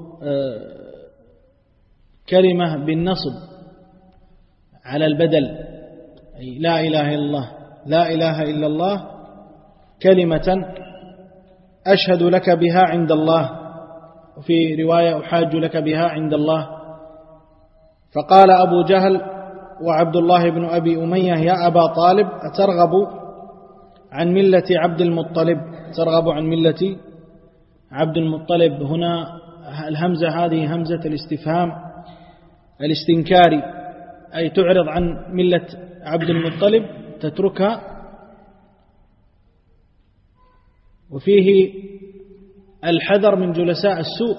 كلمة بالنصب على البدل، أي لا إله إلا الله، لا إله إلا الله كلمة أشهد لك بها عند الله، وفي رواية أحاج لك بها عند الله. فقال أبو جهل وعبد الله بن أبي أمية يا أبا طالب أترغب عن ملة عبد المطلب؟ ترغب عن ملة عبد المطلب. هنا الهمزة هذه همزة الاستفهام الاستنكاري، أي تعرض عن ملة عبد المطلب، تتركها. وفيه الحذر من جلساء السوء،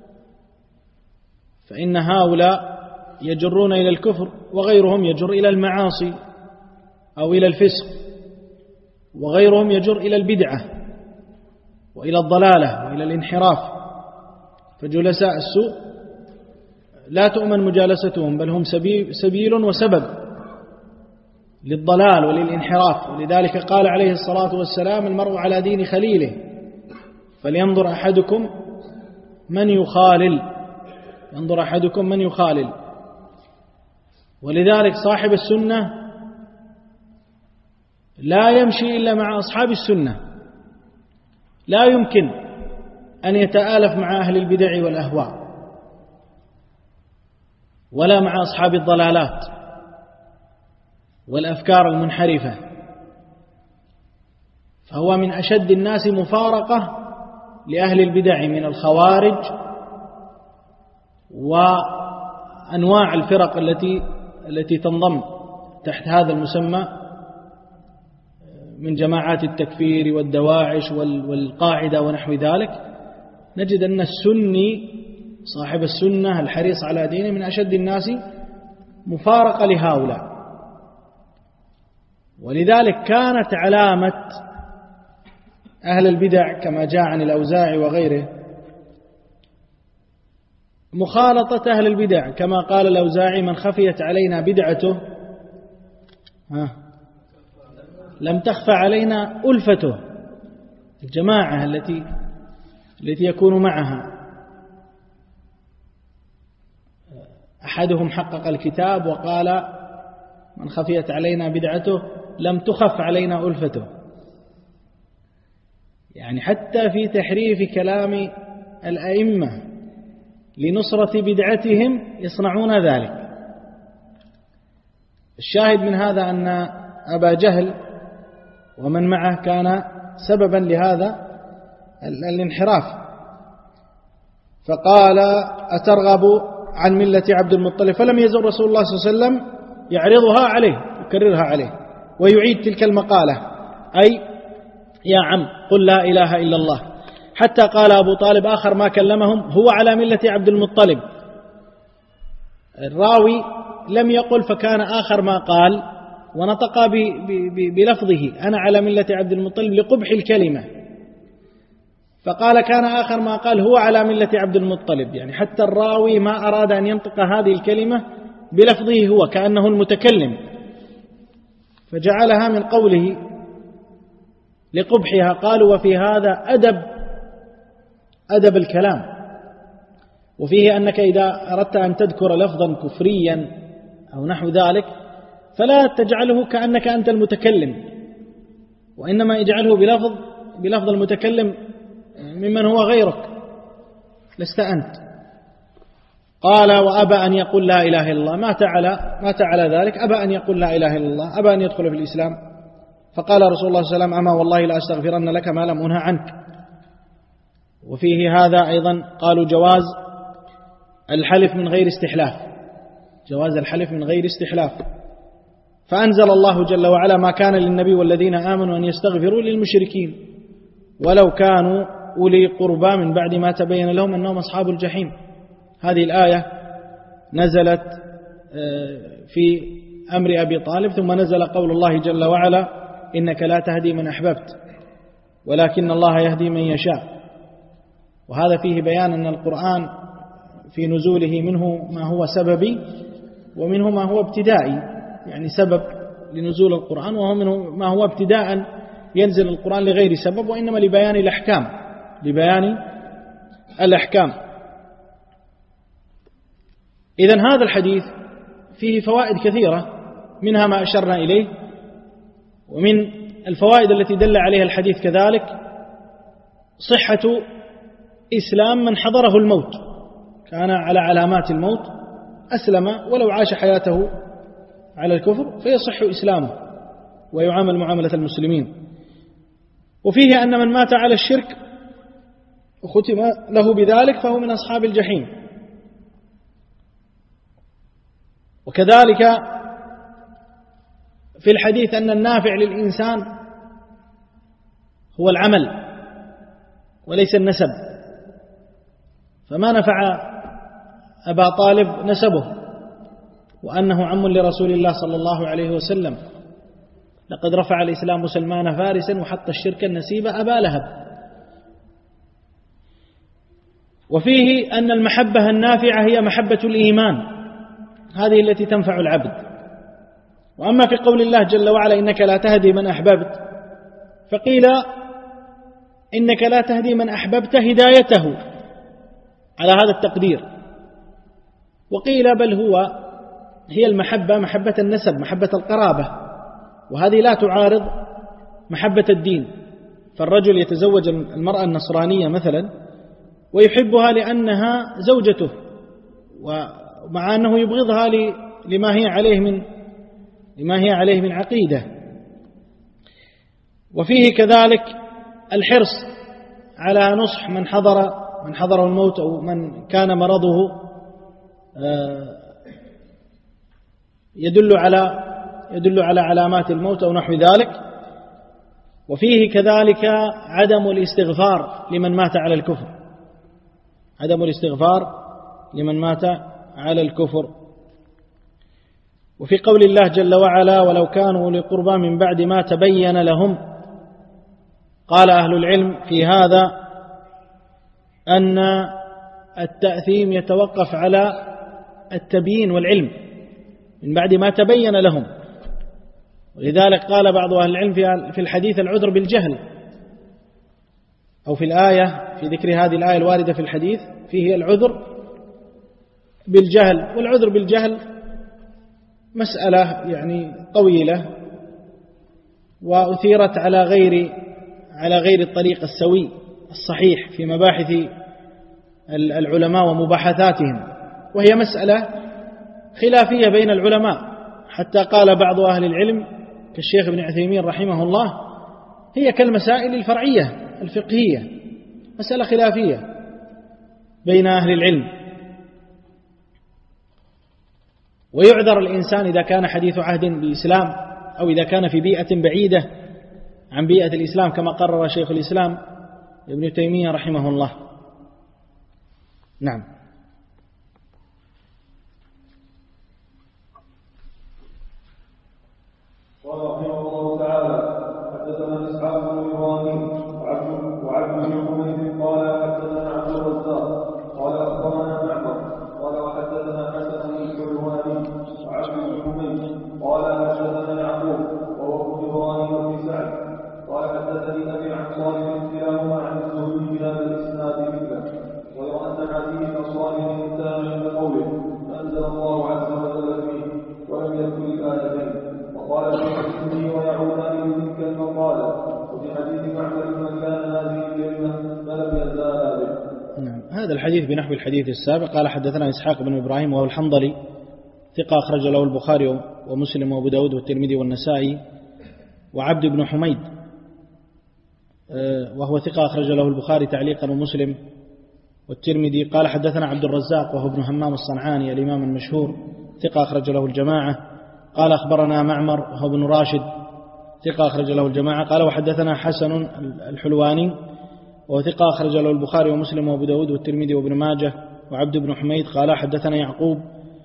فإن هؤلاء يجرون إلى الكفر، وغيرهم يجر إلى المعاصي أو إلى الفسق، وغيرهم يجر إلى البدعة وإلى الضلالة وإلى الانحراف. فجلساء السوء لا تؤمن مجالستهم، بل هم سبيل وسبب للضلال وللانحراف. ولذلك قال عليه الصلاة والسلام المرء على دين خليله، فلينظر أحدكم من يخالل، ينظر أحدكم من يخالل. ولذلك صاحب السنة لا يمشي إلا مع أصحاب السنة، لا يمكن أن يتآلف مع أهل البدع والأهواء، ولا مع أصحاب الضلالات والأفكار المنحرفة. فهو من أشد الناس مفارقة لأهل البدع من الخوارج وأنواع الفرق التي التي تنضم تحت هذا المسمى من جماعات التكفير والدواعش والقاعدة ونحو ذلك. نجد أن السني صاحب السنة الحريص على دينه من أشد الناس مفارقة لهؤلاء. ولذلك كانت علامة أهل البدع كما جاء عن الأوزاعي وغيره مخالطة أهل البدع، كما قال الأوزاعي من خفيت علينا بدعته ها لم تخفى علينا ألفته، الجماعة التي التي يكون معها. أحدهم حقق الكتاب وقال من خفيت علينا بدعته لم تخف علينا ألفته، يعني حتى في تحريف كلام الأئمة لنصرة بدعتهم يصنعون ذلك. الشاهد من هذا أن أبا جهل ومن معه كان سببا لهذا الانحراف. فقال أترغب عن ملة عبد المطلب؟ فلم يزل رسول الله صلى الله عليه وسلم يعرضها عليه، يكررها عليه، ويعيد تلك المقالة، أي يا عم قل لا إله إلا الله، حتى قال أبو طالب آخر ما كلمهم هو على ملة عبد المطلب. الراوي لم يقل فكان آخر ما قال، ونطق بلفظه أنا على ملة عبد المطلب لقبح الكلمة، فقال كان آخر ما قال هو على ملة عبد المطلب، يعني حتى الراوي ما أراد أن ينطق هذه الكلمة بلفظه هو كأنه المتكلم. فجعلها من قوله لقبحها. قالوا وفي هذا أدب أدب الكلام، وفيه أنك إذا أردت أن تذكر لفظا كفريا أو نحو ذلك فلا تجعله كأنك أنت المتكلم، وإنما اجعله بلفظ بلفظ المتكلم ممن هو غيرك لست أنت. قال وأبى أن يقول لا إله إلا الله، مات على مات على ذلك، أبى أن يقول لا إله إلا الله، أبى أن يدخل في الإسلام. فقال رسول الله صلى الله عليه وسلم أما والله لا أستغفرن لك ما لم أنهى عنك. وفيه هذا أيضا قالوا جواز الحلف من غير استحلاف، جواز الحلف من غير استحلاف. فأنزل الله جل وعلا ما كان للنبي والذين آمنوا أن يستغفروا للمشركين ولو كانوا أولي قربى من بعد ما تبين لهم أنهم أصحاب الجحيم. هذه الآية نزلت في أمر أبي طالب، ثم نزل قول الله جل وعلا إنك لا تهدي من أحببت ولكن الله يهدي من يشاء. وهذا فيه بيان أن القرآن في نزوله منه ما هو سببي ومنه ما هو ابتدائي، يعني سبب لنزول القرآن، وهو منه ما هو ابتداء ينزل القرآن لغير سبب وإنما لبيان الأحكام لبيان الأحكام. إذن هذا الحديث فيه فوائد كثيرة، منها ما أشرنا إليه، ومن الفوائد التي دل عليها الحديث كذلك صحة إسلام من حضره الموت، كان على علامات الموت أسلم ولو عاش حياته على الكفر فيصح إسلامه ويعامل معاملة المسلمين. وفيه أن من مات على الشرك وختم له بذلك فهو من أصحاب الجحيم. وكذلك في الحديث أن النافع للإنسان هو العمل وليس النسب، فما نفع أبا طالب نسبه وأنه عم لرسول الله صلى الله عليه وسلم، لقد رفع الإسلام سلمان فارسا وحط الشرك النسيب أبا لهب. وفيه أن المحبة النافعة هي محبة الإيمان، هذه التي تنفع العبد. وأما في قول الله جل وعلا إنك لا تهدي من أحببت، فقيل إنك لا تهدي من أحببت هدايته على هذا التقدير، وقيل بل هو هي المحبة محبة النسب، محبة القرابة، وهذه لا تعارض محبة الدين. فالرجل يتزوج المرأة النصرانية مثلا ويحبها لأنها زوجته، ومع أنه يبغضها لما هي عليه من لما هي عليه من عقيدة. وفيه كذلك الحرص على نصح من حضر من حضر الموت أو من كان مرضه يدل على يدل على علامات الموت أو نحو ذلك. وفيه كذلك عدم الاستغفار لمن مات على الكفر، عدم الاستغفار لمن مات على الكفر. وفي قول الله جل وعلا ولو كانوا لقربى من بعد ما تبين لهم، قال أهل العلم في هذا أن التأثيم يتوقف على التبيين والعلم من بعد ما تبين لهم، ولذلك قال بعض أهل العلم في الحديث العذر بالجهل، أو في الآية في ذكر هذه الآية الواردة في الحديث فيه العذر بالجهل. والعذر بالجهل مسألة يعني طويلة وأثيرت على غير على غير الطريق السوي الصحيح في مباحث العلماء ومباحثاتهم، وهي مسألة خلافية بين العلماء، حتى قال بعض أهل العلم كالشيخ ابن عثيمين رحمه الله هي كالمسائل الفرعية الفقهية، مسألة خلافية بين أهل العلم. ويعذر الإنسان إذا كان حديث عهد بالإسلام أو إذا كان في بيئة بعيدة عن بيئة الإسلام كما قرر شيخ الإسلام ابن تيمية رحمه الله. نعم. قال رحمه الله تعالى حدثنا إسحاق بن إبراهيم وعبد بن حميد قال حدثنا عبد الرزاق قال أخبرنا معمر قال وحدثنا حسن بن الحلواني وعبد بن حميد قال حدثنا يعقوب الحديث بنحو الحديث السابق. قال حدثنا إسحاق بن إبراهيم وهو الحنظلي ثقة أخرج له البخاري ومسلم وأبو داود والترمذي والنسائي، وعبد بن حميد وهو ثقة أخرج له البخاري تعليقا ومسلم والترمذي. قال حدثنا عبد الرزاق وهو ابن همام الصنعاني الإمام المشهور ثقة أخرج له الجماعة. قال أخبرنا معمر وهو ابن راشد ثقة أخرج له الجماعة. قال وحدثنا حسن الحلواني وهو ثقة أخرج له البخاري ومسلم وأبو داود والترمذي وابن ماجه وعبد بن حميد. قال حدثنا يعقوب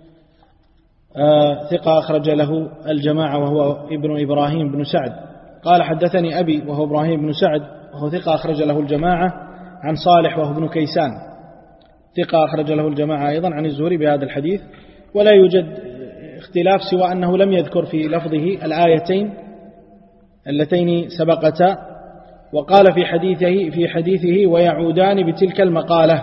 آه ثقة أخرج له الجماعة وهو ابن إبراهيم بن سعد. قال حدثني أبي وهو إبراهيم بن سعد وهو ثقة أخرج له الجماعة عن صالح وهو ابن كيسان ثقة أخرج له الجماعة أيضا عن الزهري بهذا الحديث. ولا يوجد اختلاف سوى أنه لم يذكر في لفظه الآيتين اللتين سبقتا. وقال في حديثه في حديثه ويعودان بتلك المقالة،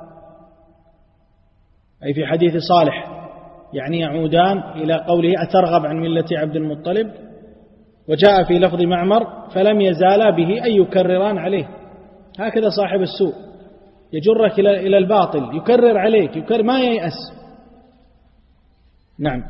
أي في حديث صالح، يعني يعودان إلى قوله أترغب عن ملة عبد المطلب. وجاء في لفظ معمر فلم يزالا به أي يكرران عليه. هكذا صاحب السوء يجرك إلى الباطل، يكرر عليك، يكرر ما ييأس. نعم.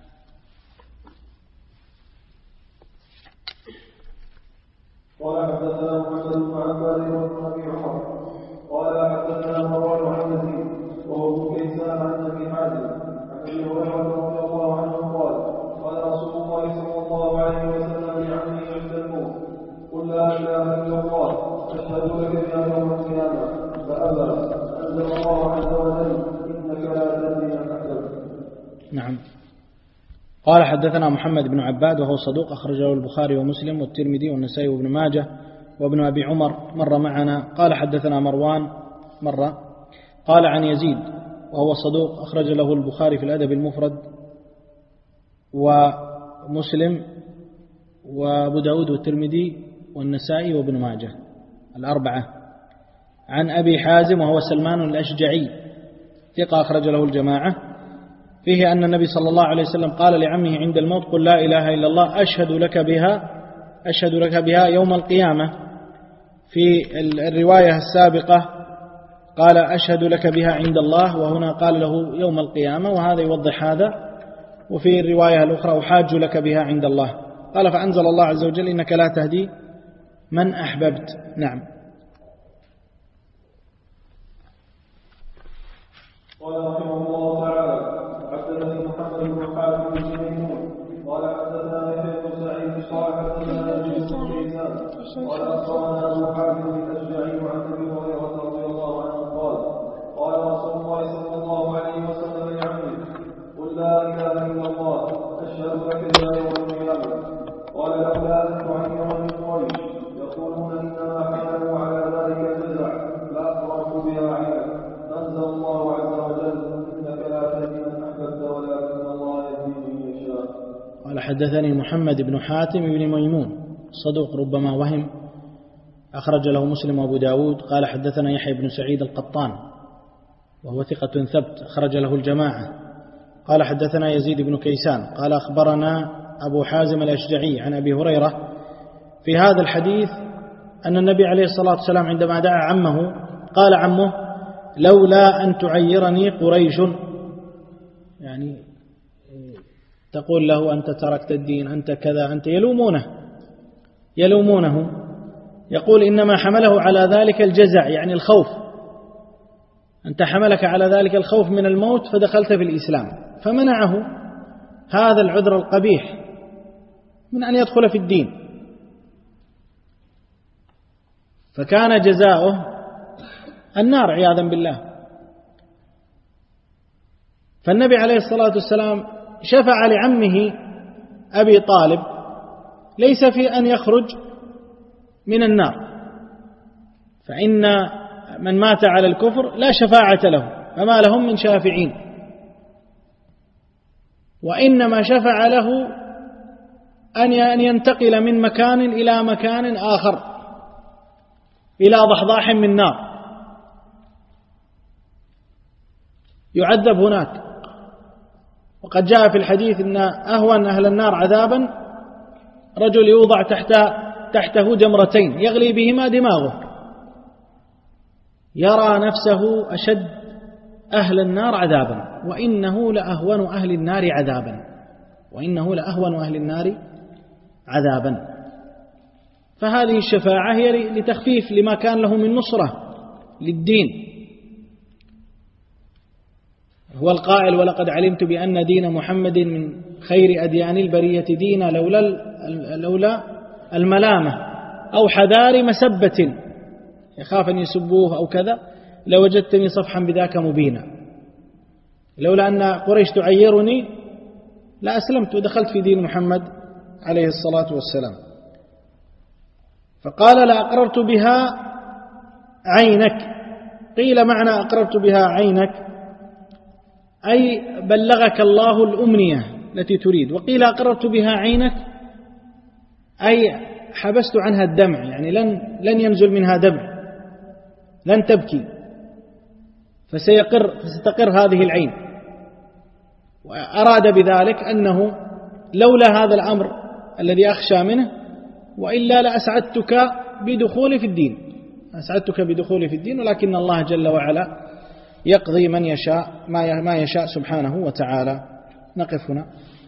قال حدثنا محمد بن عباد بن ابي عمر قال حدثنا مروان عن يزيد وهو ابن كيسان عن ابي حازم عن ابي هريره رضي الله عنه قال قال رسول الله صلى الله عليه وسلم لعمه عند الموت قل لا اله الا الله اشهد لك بها يوم القيامه فابى انزل الله عز وجل انك لا تدري من احببت. نعم. قال حدثنا محمد بن عباد وهو صدوق أخرجه البخاري ومسلم والترمذي والنسائي وابن ماجه وابن أبي عمر مر معنا. قال حدثنا مروان مرة. قال عن يزيد وهو صدوق أخرج له البخاري في الأدب المفرد ومسلم وأبو داود والترمذي والنسائي وابن ماجه الأربعة. عن أبي حازم وهو سلمان الأشجعي ثقة أخرج له الجماعة. فيه أن النبي صلى الله عليه وسلم قال لعمه عند الموت قل لا إله إلا الله أشهد لك بها أشهد لك بها يوم القيامة. في الرواية السابقة قال أشهد لك بها عند الله، وهنا قال له يوم القيامة، وهذا يوضح هذا. وفي الرواية الأخرى أحاج لك بها عند الله. قال فأنزل الله عز وجل إنك لا تهدي من أحببت. نعم. قال رحمه الله تعالى حدثني محمد بن حاتم بن ميمون قال حدثنا يحيى بن سعيد قال حدثنا يزيد بن كيسان قال اخبرنا ابو حاتم الاشجعي عن ابي هريره رضي الله عنه قال قال رسول الله صلى الله عليه وسلم لعمه قل لا اله الا الله اشهد لك بها يوم القيامه قال لولا ان تعير من قريش يقولون انما حملوا على ذلك الجزع لا اقرأت بها عينا انزل الله عز وجل انك لا تهدي من احببت ولكن الله يهدي من يشاء. قال حدثني محمد بن حاتم بن ميمون صدوق ربما وهم أخرج له مسلم وأبو داود. قال حدثنا يحيى بن سعيد القطان وهو ثقة ثبت أخرج له الجماعة. قال حدثنا يزيد بن كيسان قال أخبرنا أبو حازم الأشجعي عن أبي هريرة. في هذا الحديث أن النبي عليه الصلاة والسلام عندما دعا عمه قال عمه لولا أن تعيرني قريش، يعني تقول له أنت تركت الدين، أنت كذا، أنت يلومونه يلومونه يقول إنما حمله على ذلك الجزع، يعني الخوف، أنت حملك على ذلك الخوف من الموت فدخلت في الإسلام، فمنعه هذا العذر القبيح من أن يدخل في الدين. فكان جزاؤه النار عياذا بالله. فالنبي عليه الصلاة والسلام شفع لعمه أبي طالب ليس في أن يخرج من النار، فإن من مات على الكفر لا شفاعة له فما لهم من شافعين، وإنما شفع له أن ينتقل من مكان إلى مكان آخر، إلى ضحضاح من نار يعذب هناك. وقد جاء في الحديث أن أهون أهل النار عذابا رجل يوضع تحت تحته جمرتين يغلي بهما دماغه، يرى نفسه أشد أهل النار عذابا وإنه لأهون أهل النار عذابا وإنه لأهون أهل النار عذابا. فهذه الشفاعة هي لتخفيف لما كان له من نصرة للدين. هو القائل: ولقد علمت بأن دين محمد من خير أديان البرية دينا لولا لولا الملامة أو حذار مسبة يخاف أن يسبوه أو كذا لوجدتني صفحا بذاك مبينا. لولا أن قريش تعيرني لا أسلمت ودخلت في دين محمد عليه الصلاة والسلام. فقال: لأقررت بها عينك. قيل معنى أقررت بها عينك أي بلغك الله الأمنية التي تريد، وقيل أقررت بها عينك أي حبست عنها الدمع، يعني لن, لن ينزل منها دمع، لن تبكي، فسيقر فستقر هذه العين. وأراد بذلك أنه لولا هذا الأمر الذي أخشى منه وإلا لأسعدتك بدخول في الدين أسعدتك بدخول في الدين ولكن الله جل وعلا يقضي من يشاء ما يشاء سبحانه وتعالى. نقف هنا.